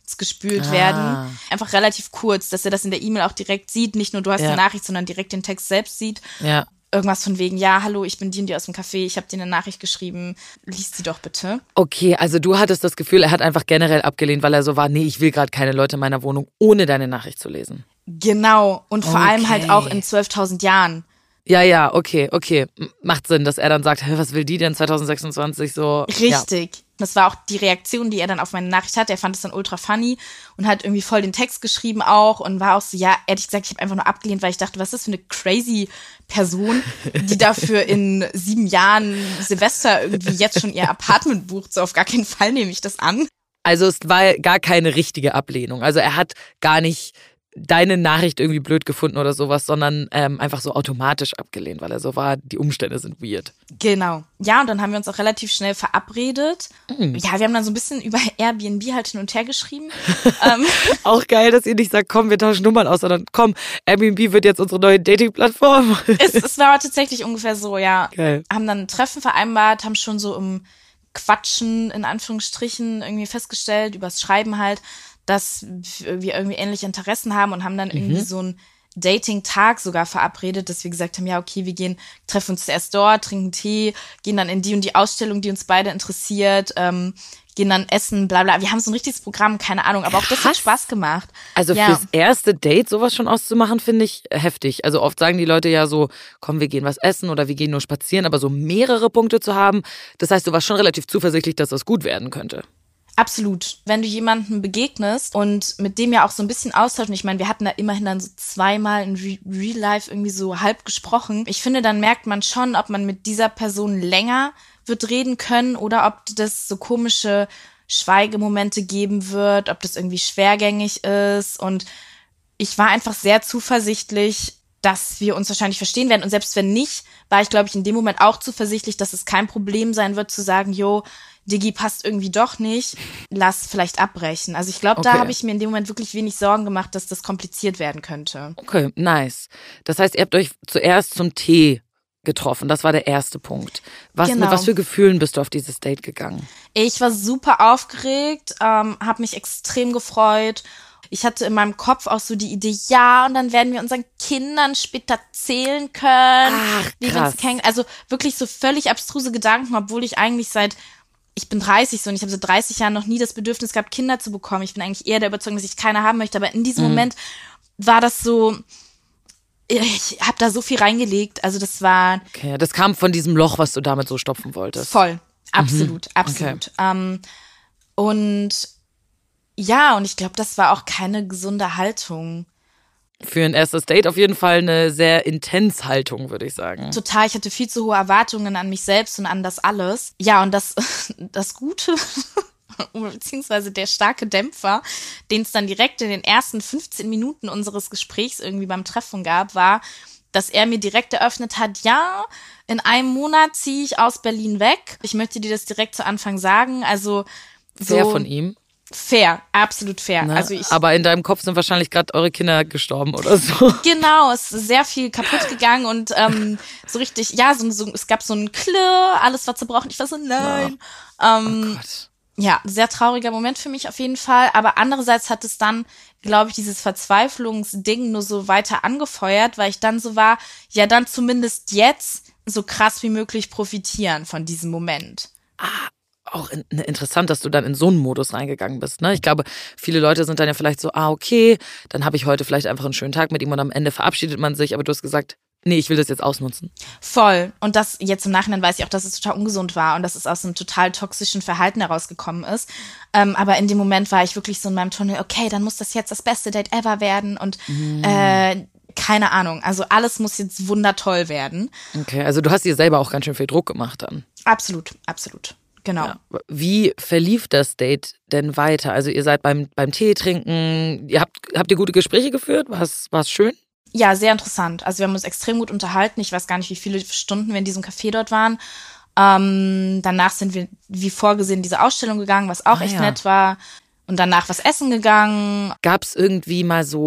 gespült Ah. werden. Einfach relativ kurz, dass er das in der E-Mail auch direkt sieht. Nicht nur du hast Ja. die Nachricht, sondern direkt den Text selbst sieht. Ja. Irgendwas von wegen, ja, hallo, ich bin die und die aus dem Café, ich habe dir eine Nachricht geschrieben, lies sie doch bitte. Okay, also du hattest das Gefühl, er hat einfach generell abgelehnt, weil er so war, nee, ich will gerade keine Leute in meiner Wohnung, ohne deine Nachricht zu lesen. Genau, und vor Okay. allem halt auch in zwölftausend Jahren. Ja, ja, okay, okay. M- Macht Sinn, dass er dann sagt, hä, was will die denn zwanzig sechsundzwanzig so? Richtig. Ja. Das war auch die Reaktion, die er dann auf meine Nachricht hatte. Er fand es dann ultra funny und hat irgendwie voll den Text geschrieben auch und war auch so, ja, ehrlich gesagt, ich habe einfach nur abgelehnt, weil ich dachte, was ist das für eine crazy Person, die dafür in sieben Jahren Silvester irgendwie jetzt schon ihr Apartment bucht. So auf gar keinen Fall nehme ich das an. Also es war gar keine richtige Ablehnung. Also er hat gar nicht deine Nachricht irgendwie blöd gefunden oder sowas, sondern ähm, einfach so automatisch abgelehnt, weil er so war, die Umstände sind weird. Genau. Ja, und dann haben wir uns auch relativ schnell verabredet. Mhm. Ja, wir haben dann so ein bisschen über Airbnb halt hin und her geschrieben. ähm, Auch geil, dass ihr nicht sagt, komm, wir tauschen Nummern aus, sondern komm, Airbnb wird jetzt unsere neue Dating-Plattform. es, es war tatsächlich ungefähr so, ja. Geil. Haben dann ein Treffen vereinbart, haben schon so im Quatschen, in Anführungsstrichen, irgendwie festgestellt, übers Schreiben halt, dass wir irgendwie ähnliche Interessen haben und haben dann irgendwie so einen Dating-Tag sogar verabredet, dass wir gesagt haben, ja, okay, wir gehen, treffen uns zuerst dort, trinken Tee, gehen dann in die und die Ausstellung, die uns beide interessiert, ähm, gehen dann essen, bla bla. Wir haben so ein richtiges Programm, keine Ahnung, aber auch das hat Krass. Spaß gemacht. Also Ja. fürs erste Date sowas schon auszumachen, finde ich heftig. Also oft sagen die Leute ja so, komm, wir gehen was essen oder wir gehen nur spazieren, aber so mehrere Punkte zu haben, das heißt, du warst schon relativ zuversichtlich, dass das gut werden könnte. Absolut. Wenn du jemandem begegnest und mit dem ja auch so ein bisschen austauschen, ich meine, wir hatten da immerhin dann so zweimal in Re- Real Life irgendwie so halb gesprochen. Ich finde, dann merkt man schon, ob man mit dieser Person länger wird reden können oder ob das so komische Schweigemomente geben wird, ob das irgendwie schwergängig ist. Und ich war einfach sehr zuversichtlich, dass wir uns wahrscheinlich verstehen werden. Und selbst wenn nicht, war ich, glaube ich, in dem Moment auch zuversichtlich, dass es kein Problem sein wird, zu sagen, jo, Diggi, passt irgendwie doch nicht, lass vielleicht abbrechen. Also ich glaube, da Okay. habe ich mir in dem Moment wirklich wenig Sorgen gemacht, dass das kompliziert werden könnte. Okay, nice. Das heißt, ihr habt euch zuerst zum Tee getroffen. Das war der erste Punkt. Was, Genau. Mit was für Gefühlen bist du auf dieses Date gegangen? Ich war super aufgeregt, ähm, habe mich extrem gefreut. Ich hatte in meinem Kopf auch so die Idee, ja, und dann werden wir unseren Kindern später erzählen können, Ach, wie wir krass. uns kennen. Also wirklich so völlig abstruse Gedanken, obwohl ich eigentlich seit, ich bin dreißig so und ich habe seit dreißig Jahren noch nie das Bedürfnis gehabt, Kinder zu bekommen. Ich bin eigentlich eher der Überzeugung, dass ich keine haben möchte. Aber in diesem Mhm. Moment war das so, ich habe da so viel reingelegt. Also das war Okay, das kam von diesem Loch, was du damit so stopfen wolltest. voll, absolut, absolut. Ähm, und ja, und ich glaube, das war auch keine gesunde Haltung. Für ein erstes Date auf jeden Fall eine sehr intens Haltung, würde ich sagen. Total, ich hatte viel zu hohe Erwartungen an mich selbst und an das alles. Ja, und das, das Gute, beziehungsweise der starke Dämpfer, den es dann direkt in den ersten fünfzehn Minuten unseres Gesprächs irgendwie beim Treffen gab, war, dass er mir direkt eröffnet hat, ja, in einem Monat ziehe ich aus Berlin weg. Ich möchte dir das direkt zu Anfang sagen. Also so Sehr von ihm. fair, absolut fair. Ne? Also ich Aber in deinem Kopf sind wahrscheinlich gerade eure Kinder gestorben oder so. Genau, es ist sehr viel kaputt gegangen und ähm, so richtig, ja, so, so, es gab so ein Klirr, alles war zerbrochen. Ich war so, nein. Ähm, Oh Gott. ja, sehr trauriger Moment für mich auf jeden Fall. Aber andererseits hat es dann, glaube ich, dieses Verzweiflungsding nur so weiter angefeuert, weil ich dann so war, ja, dann zumindest jetzt so krass wie möglich profitieren von diesem Moment. Auch in, ne, interessant, dass du dann in so einen Modus reingegangen bist. Ne? Ich glaube, viele Leute sind dann ja vielleicht so, ah, okay, dann habe ich heute vielleicht einfach einen schönen Tag mit ihm und am Ende verabschiedet man sich, aber du hast gesagt, nee, ich will das jetzt ausnutzen. Voll. Und das jetzt im Nachhinein weiß ich auch, dass es total ungesund war und dass es aus einem total toxischen Verhalten herausgekommen ist. Ähm, aber in dem Moment war ich wirklich so in meinem Tunnel, okay, dann muss das jetzt das beste Date ever werden und Mhm. äh, keine Ahnung. Also alles muss jetzt wundertoll werden. Okay, also du hast dir selber auch ganz schön viel Druck gemacht dann. Absolut, absolut. Genau. Ja. Wie verlief das Date denn weiter? Also ihr seid beim, beim Tee trinken, ihr habt, habt ihr gute Gespräche geführt? War es war's schön? Ja, sehr interessant. Also wir haben uns extrem gut unterhalten. Ich weiß gar nicht, wie viele Stunden wir in diesem Café dort waren. Ähm, danach sind wir, wie vorgesehen, in diese Ausstellung gegangen, was auch Ah, echt ja. nett war. Und danach was essen gegangen. Gab es irgendwie mal so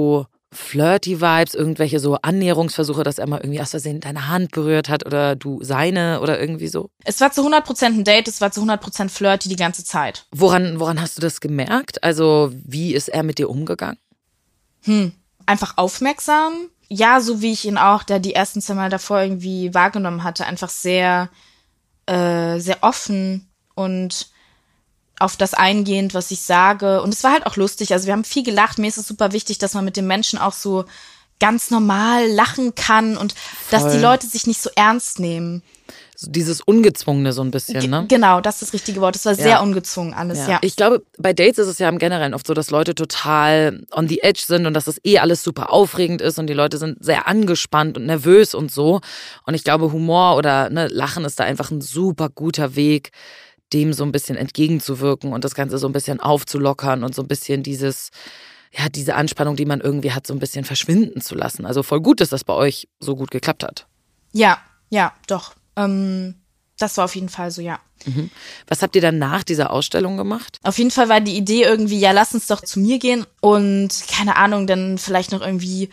Flirty-Vibes, irgendwelche so Annäherungsversuche, dass er mal irgendwie aus Versehen deine Hand berührt hat oder du seine oder irgendwie so? Es war zu hundert Prozent ein Date, es war zu hundert Prozent flirty die ganze Zeit. Woran, woran hast du das gemerkt? Also wie ist er mit dir umgegangen? Hm, einfach aufmerksam. Ja, so wie ich ihn auch da die ersten zwei Mal davor irgendwie wahrgenommen hatte. Einfach sehr, äh, sehr offen und auf das eingehend, was ich sage. Und es war halt auch lustig. Also wir haben viel gelacht. Mir ist es super wichtig, dass man mit dem Menschen auch so ganz normal lachen kann und Voll. Dass die Leute sich nicht so ernst nehmen. So dieses Ungezwungene so ein bisschen, G- ne? Genau, das ist das richtige Wort. Es war ja. sehr ungezwungen alles, ja. ja. Ich glaube, bei Dates ist es ja im Generellen oft so, dass Leute total on the edge sind und dass das eh alles super aufregend ist und die Leute sind sehr angespannt und nervös und so. Und ich glaube, Humor oder ne, Lachen ist da einfach ein super guter Weg, dem so ein bisschen entgegenzuwirken und das Ganze so ein bisschen aufzulockern und so ein bisschen dieses, ja, diese Anspannung, die man irgendwie hat, so ein bisschen verschwinden zu lassen. Also voll gut, dass das bei euch so gut geklappt hat. Ja, ja, doch. Ähm, das war auf jeden Fall so, ja. Mhm. Was habt ihr dann nach dieser Ausstellung gemacht? Auf jeden Fall war die Idee irgendwie, ja, lass uns doch zu mir gehen und, keine Ahnung, dann vielleicht noch irgendwie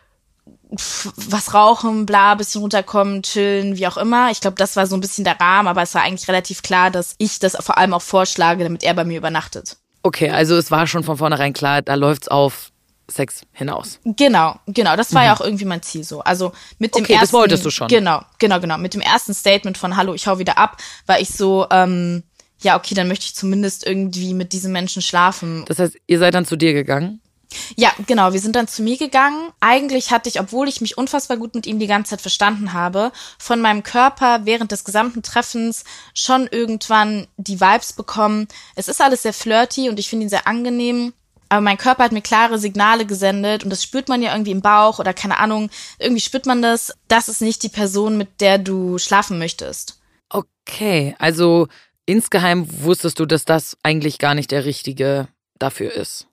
was rauchen, bla, bisschen runterkommen, chillen, wie auch immer. Ich glaube, das war so ein bisschen der Rahmen, aber es war eigentlich relativ klar, dass ich das vor allem auch vorschlage, damit er bei mir übernachtet. Okay, also es war schon von vornherein klar, da läuft's auf Sex hinaus. Genau, genau. Das war mhm. ja auch irgendwie mein Ziel so. Also mit dem okay, ersten. Das wolltest du schon. Genau, genau, genau. Mit dem ersten Statement von Hallo, ich hau wieder ab, war ich so, ähm, ja, okay, dann möchte ich zumindest irgendwie mit diesem Menschen schlafen. Das heißt, ihr seid dann zu dir gegangen? Ja, genau, wir sind dann zu mir gegangen. Eigentlich hatte ich, obwohl ich mich unfassbar gut mit ihm die ganze Zeit verstanden habe, von meinem Körper während des gesamten Treffens schon irgendwann die Vibes bekommen. Es ist alles sehr flirty und ich finde ihn sehr angenehm. Aber mein Körper hat mir klare Signale gesendet und das spürt man ja irgendwie im Bauch oder keine Ahnung, irgendwie spürt man das. Das ist nicht die Person, mit der du schlafen möchtest. Okay, also insgeheim wusstest du, dass das eigentlich gar nicht der Richtige dafür ist.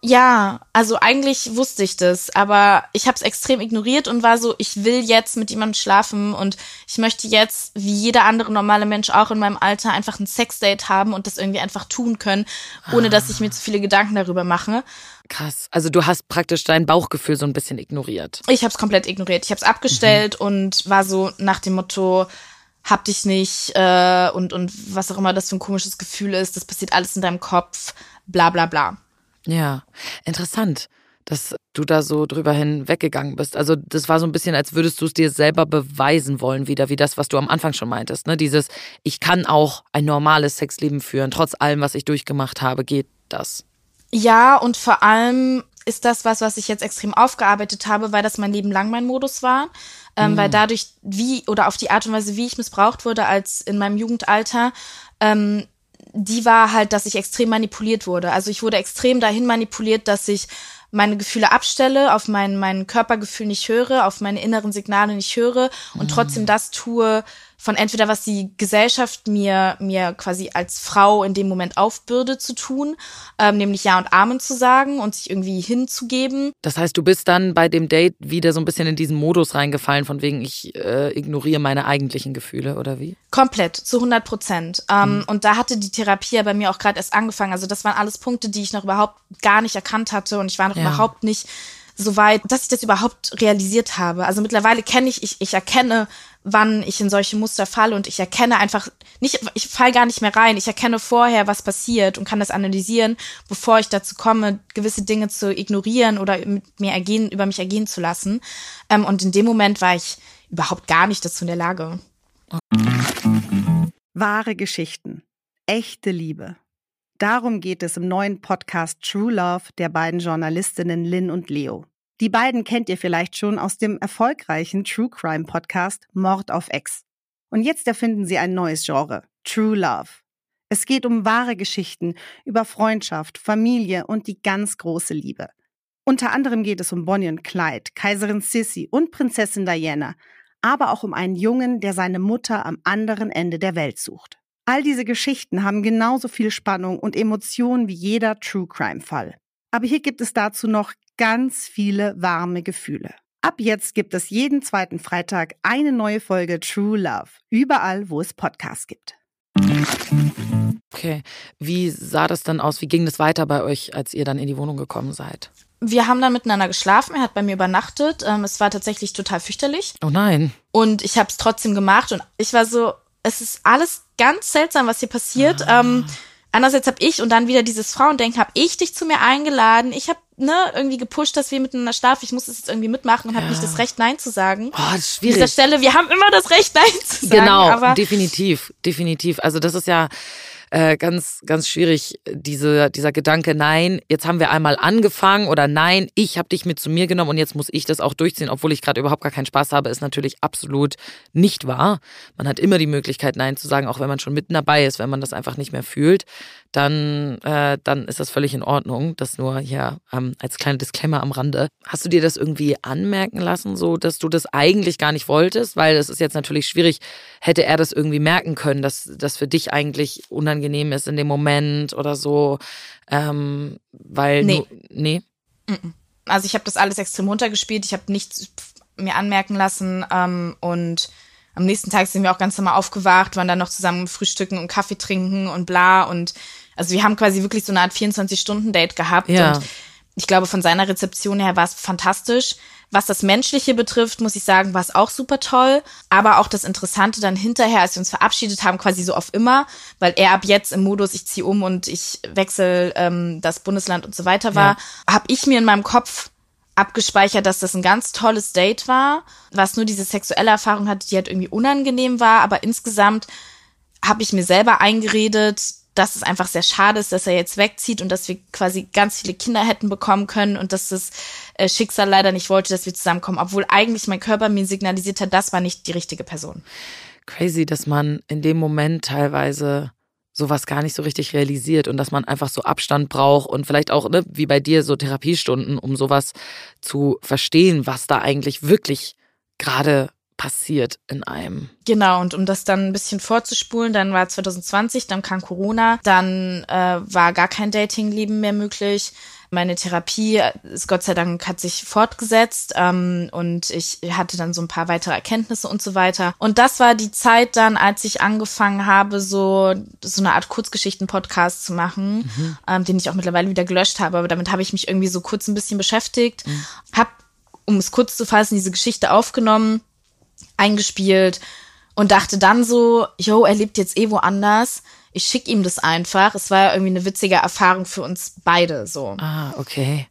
Ja, also eigentlich wusste ich das, aber ich habe es extrem ignoriert und war so, ich will jetzt mit jemandem schlafen und ich möchte jetzt, wie jeder andere normale Mensch auch in meinem Alter, einfach ein Sexdate haben und das irgendwie einfach tun können, ohne ah. dass ich mir zu viele Gedanken darüber mache. Krass, also du hast praktisch dein Bauchgefühl so ein bisschen ignoriert. Ich habe es komplett ignoriert, ich habe es abgestellt mhm. und war so nach dem Motto, hab dich nicht äh, und, und was auch immer das für ein komisches Gefühl ist, das passiert alles in deinem Kopf, bla bla bla. Ja, interessant, dass du da so drüber hinweggegangen bist. Also das war so ein bisschen, als würdest du es dir selber beweisen wollen wieder, wie das, was du am Anfang schon meintest. Ne? Dieses, ich kann auch ein normales Sexleben führen, trotz allem, was ich durchgemacht habe, geht das. Ja, und vor allem ist das was, was ich jetzt extrem aufgearbeitet habe, weil das mein Leben lang mein Modus war. Ähm, mhm. Weil dadurch, wie oder auf die Art und Weise, wie ich missbraucht wurde als in meinem Jugendalter, ähm, die war halt, dass ich extrem manipuliert wurde. Also ich wurde extrem dahin manipuliert, dass ich meine Gefühle abstelle, auf mein, mein Körpergefühl nicht höre, auf meine inneren Signale nicht höre und mhm. trotzdem das tue von entweder, was die Gesellschaft mir mir quasi als Frau in dem Moment aufbürde zu tun, ähm, nämlich Ja und Amen zu sagen und sich irgendwie hinzugeben. Das heißt, du bist dann bei dem Date wieder so ein bisschen in diesen Modus reingefallen, von wegen, ich äh, ignoriere meine eigentlichen Gefühle, oder wie? Komplett, zu hundert Prozent. Ähm, mhm. Und da hatte die Therapie ja bei mir auch gerade erst angefangen. Also das waren alles Punkte, die ich noch überhaupt gar nicht erkannt hatte und ich war noch ja. überhaupt nicht so weit, dass ich das überhaupt realisiert habe. Also mittlerweile kenne ich, ich, ich erkenne, wann ich in solche Muster falle und ich erkenne einfach nicht, ich falle gar nicht mehr rein. Ich erkenne vorher, was passiert und kann das analysieren, bevor ich dazu komme, gewisse Dinge zu ignorieren oder mit mir ergehen, über mich ergehen zu lassen. Ähm, und in dem Moment war ich überhaupt gar nicht dazu in der Lage. Wahre Geschichten. Echte Liebe. Darum geht es im neuen Podcast True Love der beiden Journalistinnen Lynn und Leo. Die beiden kennt ihr vielleicht schon aus dem erfolgreichen True Crime Podcast Mord auf Ex. Und jetzt erfinden sie ein neues Genre, True Love. Es geht um wahre Geschichten über Freundschaft, Familie und die ganz große Liebe. Unter anderem geht es um Bonnie und Clyde, Kaiserin Sissi und Prinzessin Diana, aber auch um einen Jungen, der seine Mutter am anderen Ende der Welt sucht. All diese Geschichten haben genauso viel Spannung und Emotionen wie jeder True-Crime-Fall. Aber hier gibt es dazu noch ganz viele warme Gefühle. Ab jetzt gibt es jeden zweiten Freitag eine neue Folge True Love, überall, wo es Podcasts gibt. Okay, wie sah das dann aus? Wie ging das weiter bei euch, als ihr dann in die Wohnung gekommen seid? Wir haben dann miteinander geschlafen, er hat bei mir übernachtet. Ähm, es war tatsächlich total fürchterlich. Oh nein. Und ich habe es trotzdem gemacht und ich war so, es ist alles ganz seltsam, was hier passiert. Ah. Ähm, andererseits habe ich und dann wieder dieses Frauendenken, habe ich dich zu mir eingeladen. Ich habe ne, irgendwie gepusht, dass wir miteinander schlafen. Ich muss das jetzt irgendwie mitmachen und habe ja. nicht das Recht, Nein zu sagen. Oh, das ist schwierig. An dieser Stelle, wir haben immer das Recht, Nein zu sagen. Genau, aber definitiv, definitiv. Also das ist ja Äh, ganz, ganz schwierig, diese, dieser Gedanke, nein, jetzt haben wir einmal angefangen oder nein, ich habe dich mit zu mir genommen und jetzt muss ich das auch durchziehen, obwohl ich gerade überhaupt gar keinen Spaß habe, ist natürlich absolut nicht wahr. Man hat immer die Möglichkeit, nein zu sagen, auch wenn man schon mitten dabei ist, wenn man das einfach nicht mehr fühlt, dann, äh, dann ist das völlig in Ordnung. Das nur hier ähm, als kleiner Disclaimer am Rande. Hast du dir das irgendwie anmerken lassen, so dass du das eigentlich gar nicht wolltest? Weil es ist jetzt natürlich schwierig, hätte er das irgendwie merken können, dass das für dich eigentlich unangenehm ist in dem Moment oder so, ähm, weil nee. Du, nee? Also ich habe das alles extrem runtergespielt, ich habe nichts mir anmerken lassen ähm, und am nächsten Tag sind wir auch ganz normal aufgewacht, waren dann noch zusammen frühstücken und Kaffee trinken und bla und also wir haben quasi wirklich so eine Art vierundzwanzig-Stunden-Date gehabt ja. und ich glaube, von seiner Rezeption her war es fantastisch. Was das Menschliche betrifft, muss ich sagen, war es auch super toll. Aber auch das Interessante dann hinterher, als wir uns verabschiedet haben, quasi so auf immer, weil er ab jetzt im Modus, ich ziehe um und ich wechsle ähm, das Bundesland und so weiter war, ja. habe ich mir in meinem Kopf abgespeichert, dass das ein ganz tolles Date war, was nur diese sexuelle Erfahrung hatte, die halt irgendwie unangenehm war. Aber insgesamt habe ich mir selber eingeredet, dass es einfach sehr schade ist, dass er jetzt wegzieht und dass wir quasi ganz viele Kinder hätten bekommen können und dass das äh, Schicksal leider nicht wollte, dass wir zusammenkommen, obwohl eigentlich mein Körper mir signalisiert hat, das war nicht die richtige Person. Crazy, dass man in dem Moment teilweise sowas gar nicht so richtig realisiert und dass man einfach so Abstand braucht und vielleicht auch, ne, wie bei dir, so Therapiestunden, um sowas zu verstehen, was da eigentlich wirklich gerade passiert in einem. Genau, und um das dann ein bisschen vorzuspulen, dann war zwanzig zwanzig, dann kam Corona, dann äh, war gar kein Datingleben mehr möglich. Meine Therapie ist Gott sei Dank hat sich fortgesetzt ähm, und ich hatte dann so ein paar weitere Erkenntnisse und so weiter. Und das war die Zeit dann, als ich angefangen habe, so so eine Art Kurzgeschichten-Podcast zu machen, mhm. ähm, den ich auch mittlerweile wieder gelöscht habe. Aber damit habe ich mich irgendwie so kurz ein bisschen beschäftigt. Mhm. Hab, um es kurz zu fassen, diese Geschichte aufgenommen, eingespielt und dachte dann so, yo, er lebt jetzt eh woanders. Ich schicke ihm das einfach. Es war ja irgendwie eine witzige Erfahrung für uns beide so. Ah, okay.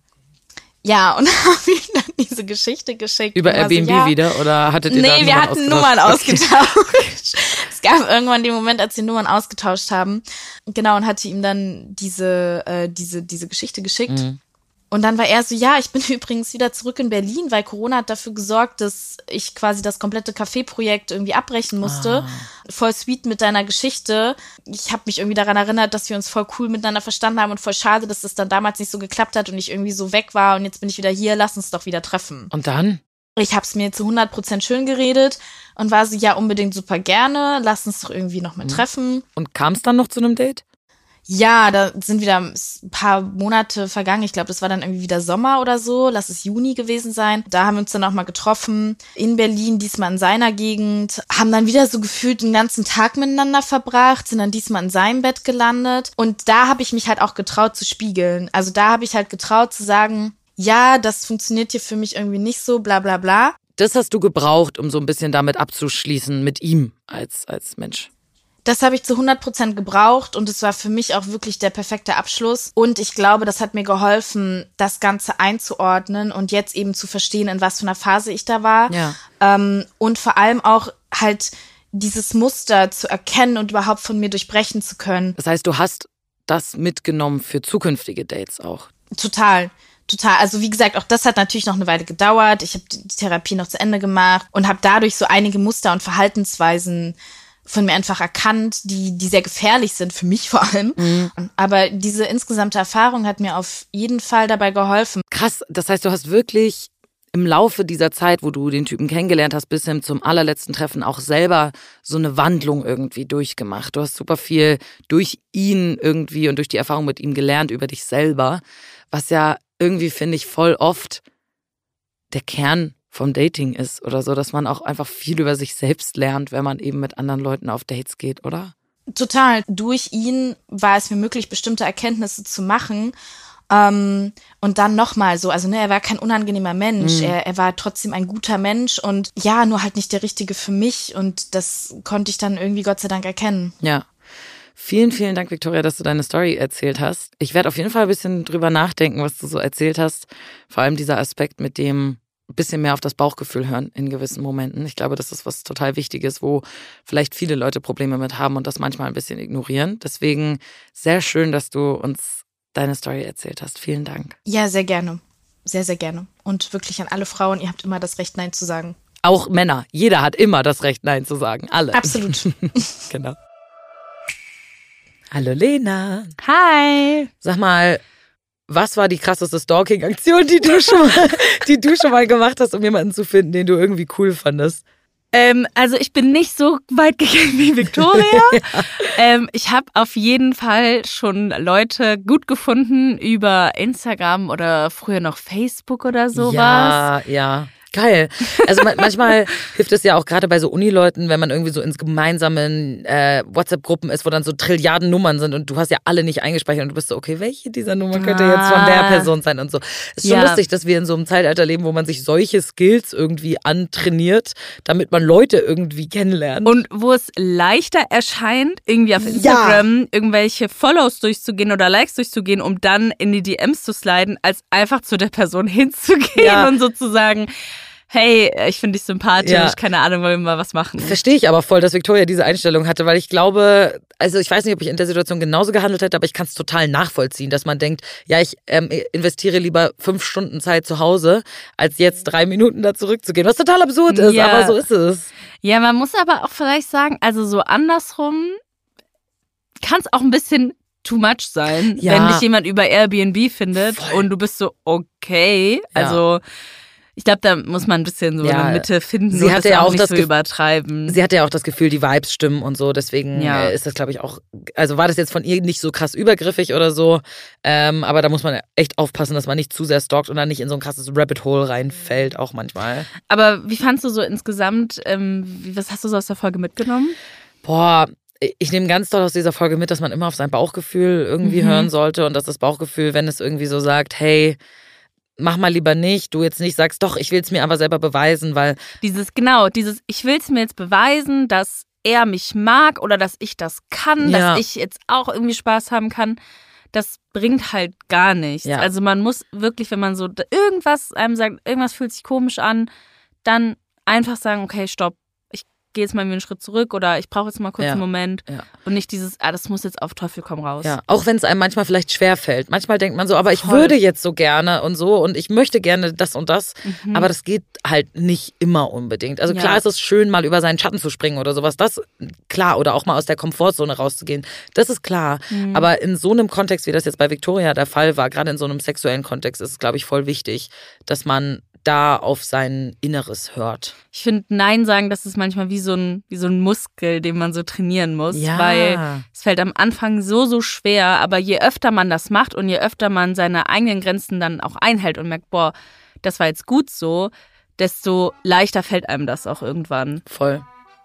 Ja, und habe ihm dann diese Geschichte geschickt. Über Airbnb so, ja, wieder? Oder hattet ihr nee, da wir Nummern hatten ausgetauscht? Nummern ausgetauscht. Es gab irgendwann den Moment, als wir Nummern ausgetauscht haben. Genau, und hatte ihm dann diese, äh, diese, diese Geschichte geschickt. Mhm. Und dann war er so, ja, ich bin übrigens wieder zurück in Berlin, weil Corona hat dafür gesorgt, dass ich quasi das komplette Café-Projekt irgendwie abbrechen musste. Ah. Voll sweet mit deiner Geschichte. Ich habe mich irgendwie daran erinnert, dass wir uns voll cool miteinander verstanden haben und voll schade, dass das dann damals nicht so geklappt hat und ich irgendwie so weg war und jetzt bin ich wieder hier, lass uns doch wieder treffen. Und dann? Ich habe es mir zu hundert Prozent schön geredet und war so, ja, unbedingt super gerne, lass uns doch irgendwie noch mal mhm. treffen. Und kam es dann noch zu einem Date? Ja, da sind wieder ein paar Monate vergangen. Ich glaube, das war dann irgendwie wieder Sommer oder so. Lass es Juni gewesen sein. Da haben wir uns dann auch mal getroffen in Berlin, diesmal in seiner Gegend. Haben dann wieder so gefühlt den ganzen Tag miteinander verbracht, sind dann diesmal in seinem Bett gelandet. Und da habe ich mich halt auch getraut zu spiegeln. Also da habe ich halt getraut zu sagen, ja, das funktioniert hier für mich irgendwie nicht so, bla bla bla. Das hast du gebraucht, um so ein bisschen damit abzuschließen mit ihm als, als Mensch. Das habe ich zu hundert Prozent gebraucht und es war für mich auch wirklich der perfekte Abschluss. Und ich glaube, das hat mir geholfen, das Ganze einzuordnen und jetzt eben zu verstehen, in was für einer Phase ich da war. Ja. Ähm, und vor allem auch halt dieses Muster zu erkennen und überhaupt von mir durchbrechen zu können. Das heißt, du hast das mitgenommen für zukünftige Dates auch? Total. Total. Also wie gesagt, auch das hat natürlich noch eine Weile gedauert. Ich habe die Therapie noch zu Ende gemacht und habe dadurch so einige Muster und Verhaltensweisen von mir einfach erkannt, die die sehr gefährlich sind, für mich vor allem. Mhm. Aber diese insgesamte Erfahrung hat mir auf jeden Fall dabei geholfen. Krass, das heißt, du hast wirklich im Laufe dieser Zeit, wo du den Typen kennengelernt hast, bis hin zum allerletzten Treffen auch selber so eine Wandlung irgendwie durchgemacht. Du hast super viel durch ihn irgendwie und durch die Erfahrung mit ihm gelernt über dich selber, was ja irgendwie, finde ich, voll oft der Kern vom Dating ist oder so, dass man auch einfach viel über sich selbst lernt, wenn man eben mit anderen Leuten auf Dates geht, oder? Total. Durch ihn war es mir möglich, bestimmte Erkenntnisse zu machen Ähm, und dann nochmal so, also ne, er war kein unangenehmer Mensch, Mhm. er, er war trotzdem ein guter Mensch und ja, nur halt nicht der Richtige für mich und das konnte ich dann irgendwie Gott sei Dank erkennen. Ja. Vielen, vielen Dank, Victoria, dass du deine Story erzählt hast. Ich werde auf jeden Fall ein bisschen drüber nachdenken, was du so erzählt hast. Vor allem dieser Aspekt mit dem ein bisschen mehr auf das Bauchgefühl hören in gewissen Momenten. Ich glaube, das ist was total Wichtiges, wo vielleicht viele Leute Probleme mit haben und das manchmal ein bisschen ignorieren. Deswegen sehr schön, dass du uns deine Story erzählt hast. Vielen Dank. Ja, sehr gerne. Sehr, sehr gerne. Und wirklich an alle Frauen, ihr habt immer das Recht, Nein zu sagen. Auch Männer. Jeder hat immer das Recht, Nein zu sagen. Alle. Absolut. Genau. Hallo Lena. Hi. Sag mal, was war die krasseste Stalking-Aktion, die du schon mal, die du schon mal gemacht hast, um jemanden zu finden, den du irgendwie cool fandest? Ähm, also ich bin nicht so weit gegangen wie Victoria. ja. ähm, ich habe auf jeden Fall schon Leute gut gefunden über Instagram oder früher noch Facebook oder sowas. Ja, ja. Geil. Also manchmal hilft es ja auch gerade bei so Unileuten, wenn man irgendwie so ins gemeinsamen äh, WhatsApp-Gruppen ist, wo dann so Trilliarden Nummern sind und du hast ja alle nicht eingespeichert und du bist so, okay, welche dieser Nummer könnte Ah. jetzt von der Person sein und so. Es ist schon Ja. lustig, dass wir in so einem Zeitalter leben, wo man sich solche Skills irgendwie antrainiert, damit man Leute irgendwie kennenlernt. Und wo es leichter erscheint, irgendwie auf Instagram irgendwelche Follows durchzugehen oder Likes durchzugehen, um dann in die D Ms zu sliden, als einfach zu der Person hinzugehen Ja. und sozusagen, hey, ich finde dich sympathisch, Ja. keine Ahnung, wollen wir mal was machen. Verstehe ich aber voll, dass Victoria diese Einstellung hatte, weil ich glaube, also ich weiß nicht, ob ich in der Situation genauso gehandelt hätte, aber ich kann es total nachvollziehen, dass man denkt, ja, ich ähm, investiere lieber fünf Stunden Zeit zu Hause, als jetzt drei Minuten da zurückzugehen, was total absurd ist, Ja. aber so ist es. Ja, man muss aber auch vielleicht sagen, also so andersrum kann es auch ein bisschen too much sein, Ja. wenn dich jemand über Airbnb findet Voll. und du bist so, okay, also ich glaube, da muss man ein bisschen so Ja. eine Mitte finden Sie und hatte das ja auch auch nicht das so Gef- übertreiben. Sie hatte ja auch das Gefühl, die Vibes stimmen und so, deswegen Ja. äh, ist das, glaube ich, auch, also war das jetzt von ihr nicht so krass übergriffig oder so, ähm, aber da muss man echt aufpassen, dass man nicht zu sehr stalkt und dann nicht in so ein krasses Rabbit Hole reinfällt, auch manchmal. Aber wie fandst du so insgesamt, ähm, wie, was hast du so aus der Folge mitgenommen? Boah, ich nehme ganz doll aus dieser Folge mit, dass man immer auf sein Bauchgefühl irgendwie Mhm. hören sollte und dass das Bauchgefühl, wenn es irgendwie so sagt, hey, mach mal lieber nicht, du jetzt nicht sagst, doch, ich will es mir aber selber beweisen, weil Dieses, genau, dieses, ich will es mir jetzt beweisen, dass er mich mag oder dass ich das kann, Ja. dass ich jetzt auch irgendwie Spaß haben kann, das bringt halt gar nichts. Ja. Also man muss wirklich, wenn man so irgendwas einem sagt, irgendwas fühlt sich komisch an, dann einfach sagen, okay, stopp, ich gehe jetzt mal einen Schritt zurück oder ich brauche jetzt mal kurz Ja. einen Moment Ja. und nicht dieses, ah, das muss jetzt auf Teufel komm raus. ja, auch wenn es einem manchmal vielleicht schwer fällt. Manchmal denkt man so, aber ich Voll. würde jetzt so gerne und so und ich möchte gerne das und das, Mhm. aber das geht halt nicht immer unbedingt. Also Ja. klar ist es schön, mal über seinen Schatten zu springen oder sowas, das klar, oder auch mal aus der Komfortzone rauszugehen, das ist klar. Mhm. Aber in so einem Kontext, wie das jetzt bei Victoria der Fall war, gerade in so einem sexuellen Kontext, ist es, glaube ich, voll wichtig, dass man da auf sein Inneres hört. Ich finde, Nein sagen, das ist manchmal wie so ein, wie so ein Muskel, den man so trainieren muss. Ja. Weil es fällt am Anfang so, so schwer. Aber je öfter man das macht und je öfter man seine eigenen Grenzen dann auch einhält und merkt, boah, das war jetzt gut so, desto leichter fällt einem das auch irgendwann. Voll.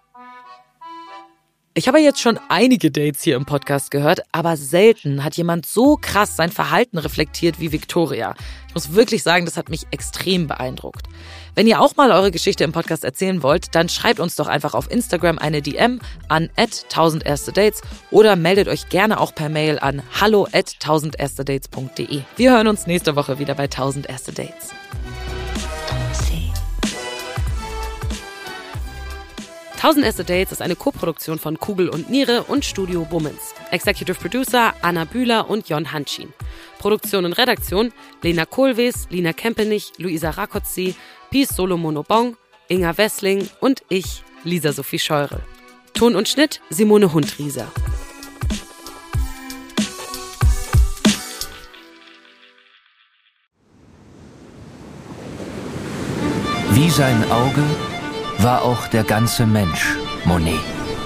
Ich habe jetzt schon einige Dates hier im Podcast gehört, aber selten hat jemand so krass sein Verhalten reflektiert wie Victoria. Ich muss wirklich sagen, das hat mich extrem beeindruckt. Wenn ihr auch mal eure Geschichte im Podcast erzählen wollt, dann schreibt uns doch einfach auf Instagram eine D M an at tausend erste dates oder meldet euch gerne auch per Mail an hallo at tausend erste dates punkt de. Wir hören uns nächste Woche wieder bei tausend erste Dates. tausend erste Dates ist eine Koproduktion von Kugel und Niere und Studio Bummens. Executive Producer Anna Bühler und Jon Hanschin. Produktion und Redaktion Lena Kohlwees, Lina Kempenich, Luisa Rakotzi, Pies Solomon Obong, Inga Wessling und ich, Lisa Sophie Scheurel. Ton und Schnitt Simone Hundrieser. Wie sein Auge war auch der ganze Mensch Monet.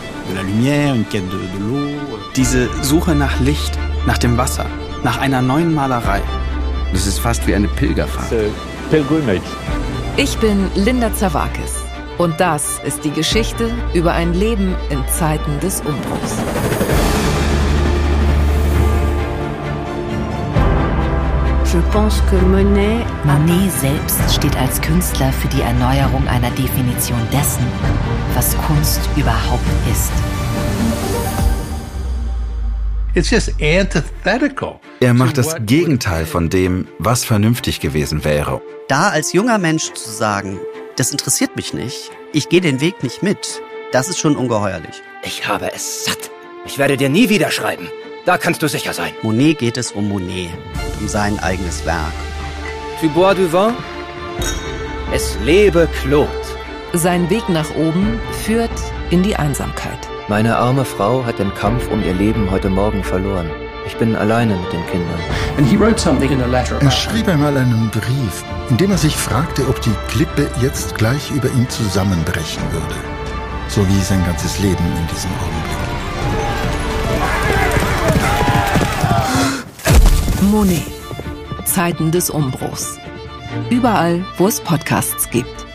Diese Suche nach Licht, nach dem Wasser, nach einer neuen Malerei. Das ist fast wie eine Pilgerfahrt. Ich bin Linda Zawakis und das ist die Geschichte über ein Leben in Zeiten des Umbruchs. Monet selbst steht als Künstler für die Erneuerung einer Definition dessen, was Kunst überhaupt ist. It's just antithetical. Er macht das Gegenteil von dem, was vernünftig gewesen wäre. Da als junger Mensch zu sagen, das interessiert mich nicht, ich gehe den Weg nicht mit, das ist schon ungeheuerlich. Ich habe es satt. Ich werde dir nie wieder schreiben. Da kannst du sicher sein. Monet geht es um Monet, um sein eigenes Werk. Tu bois du vin? Es lebe Claude. Sein Weg nach oben führt in die Einsamkeit. Meine arme Frau hat den Kampf um ihr Leben heute Morgen verloren. Ich bin alleine mit den Kindern. Er schrieb einmal einen Brief, in dem er sich fragte, ob die Klippe jetzt gleich über ihm zusammenbrechen würde. So wie sein ganzes Leben in diesem Augenblick. Monet. Zeiten des Umbruchs. Überall, wo es Podcasts gibt.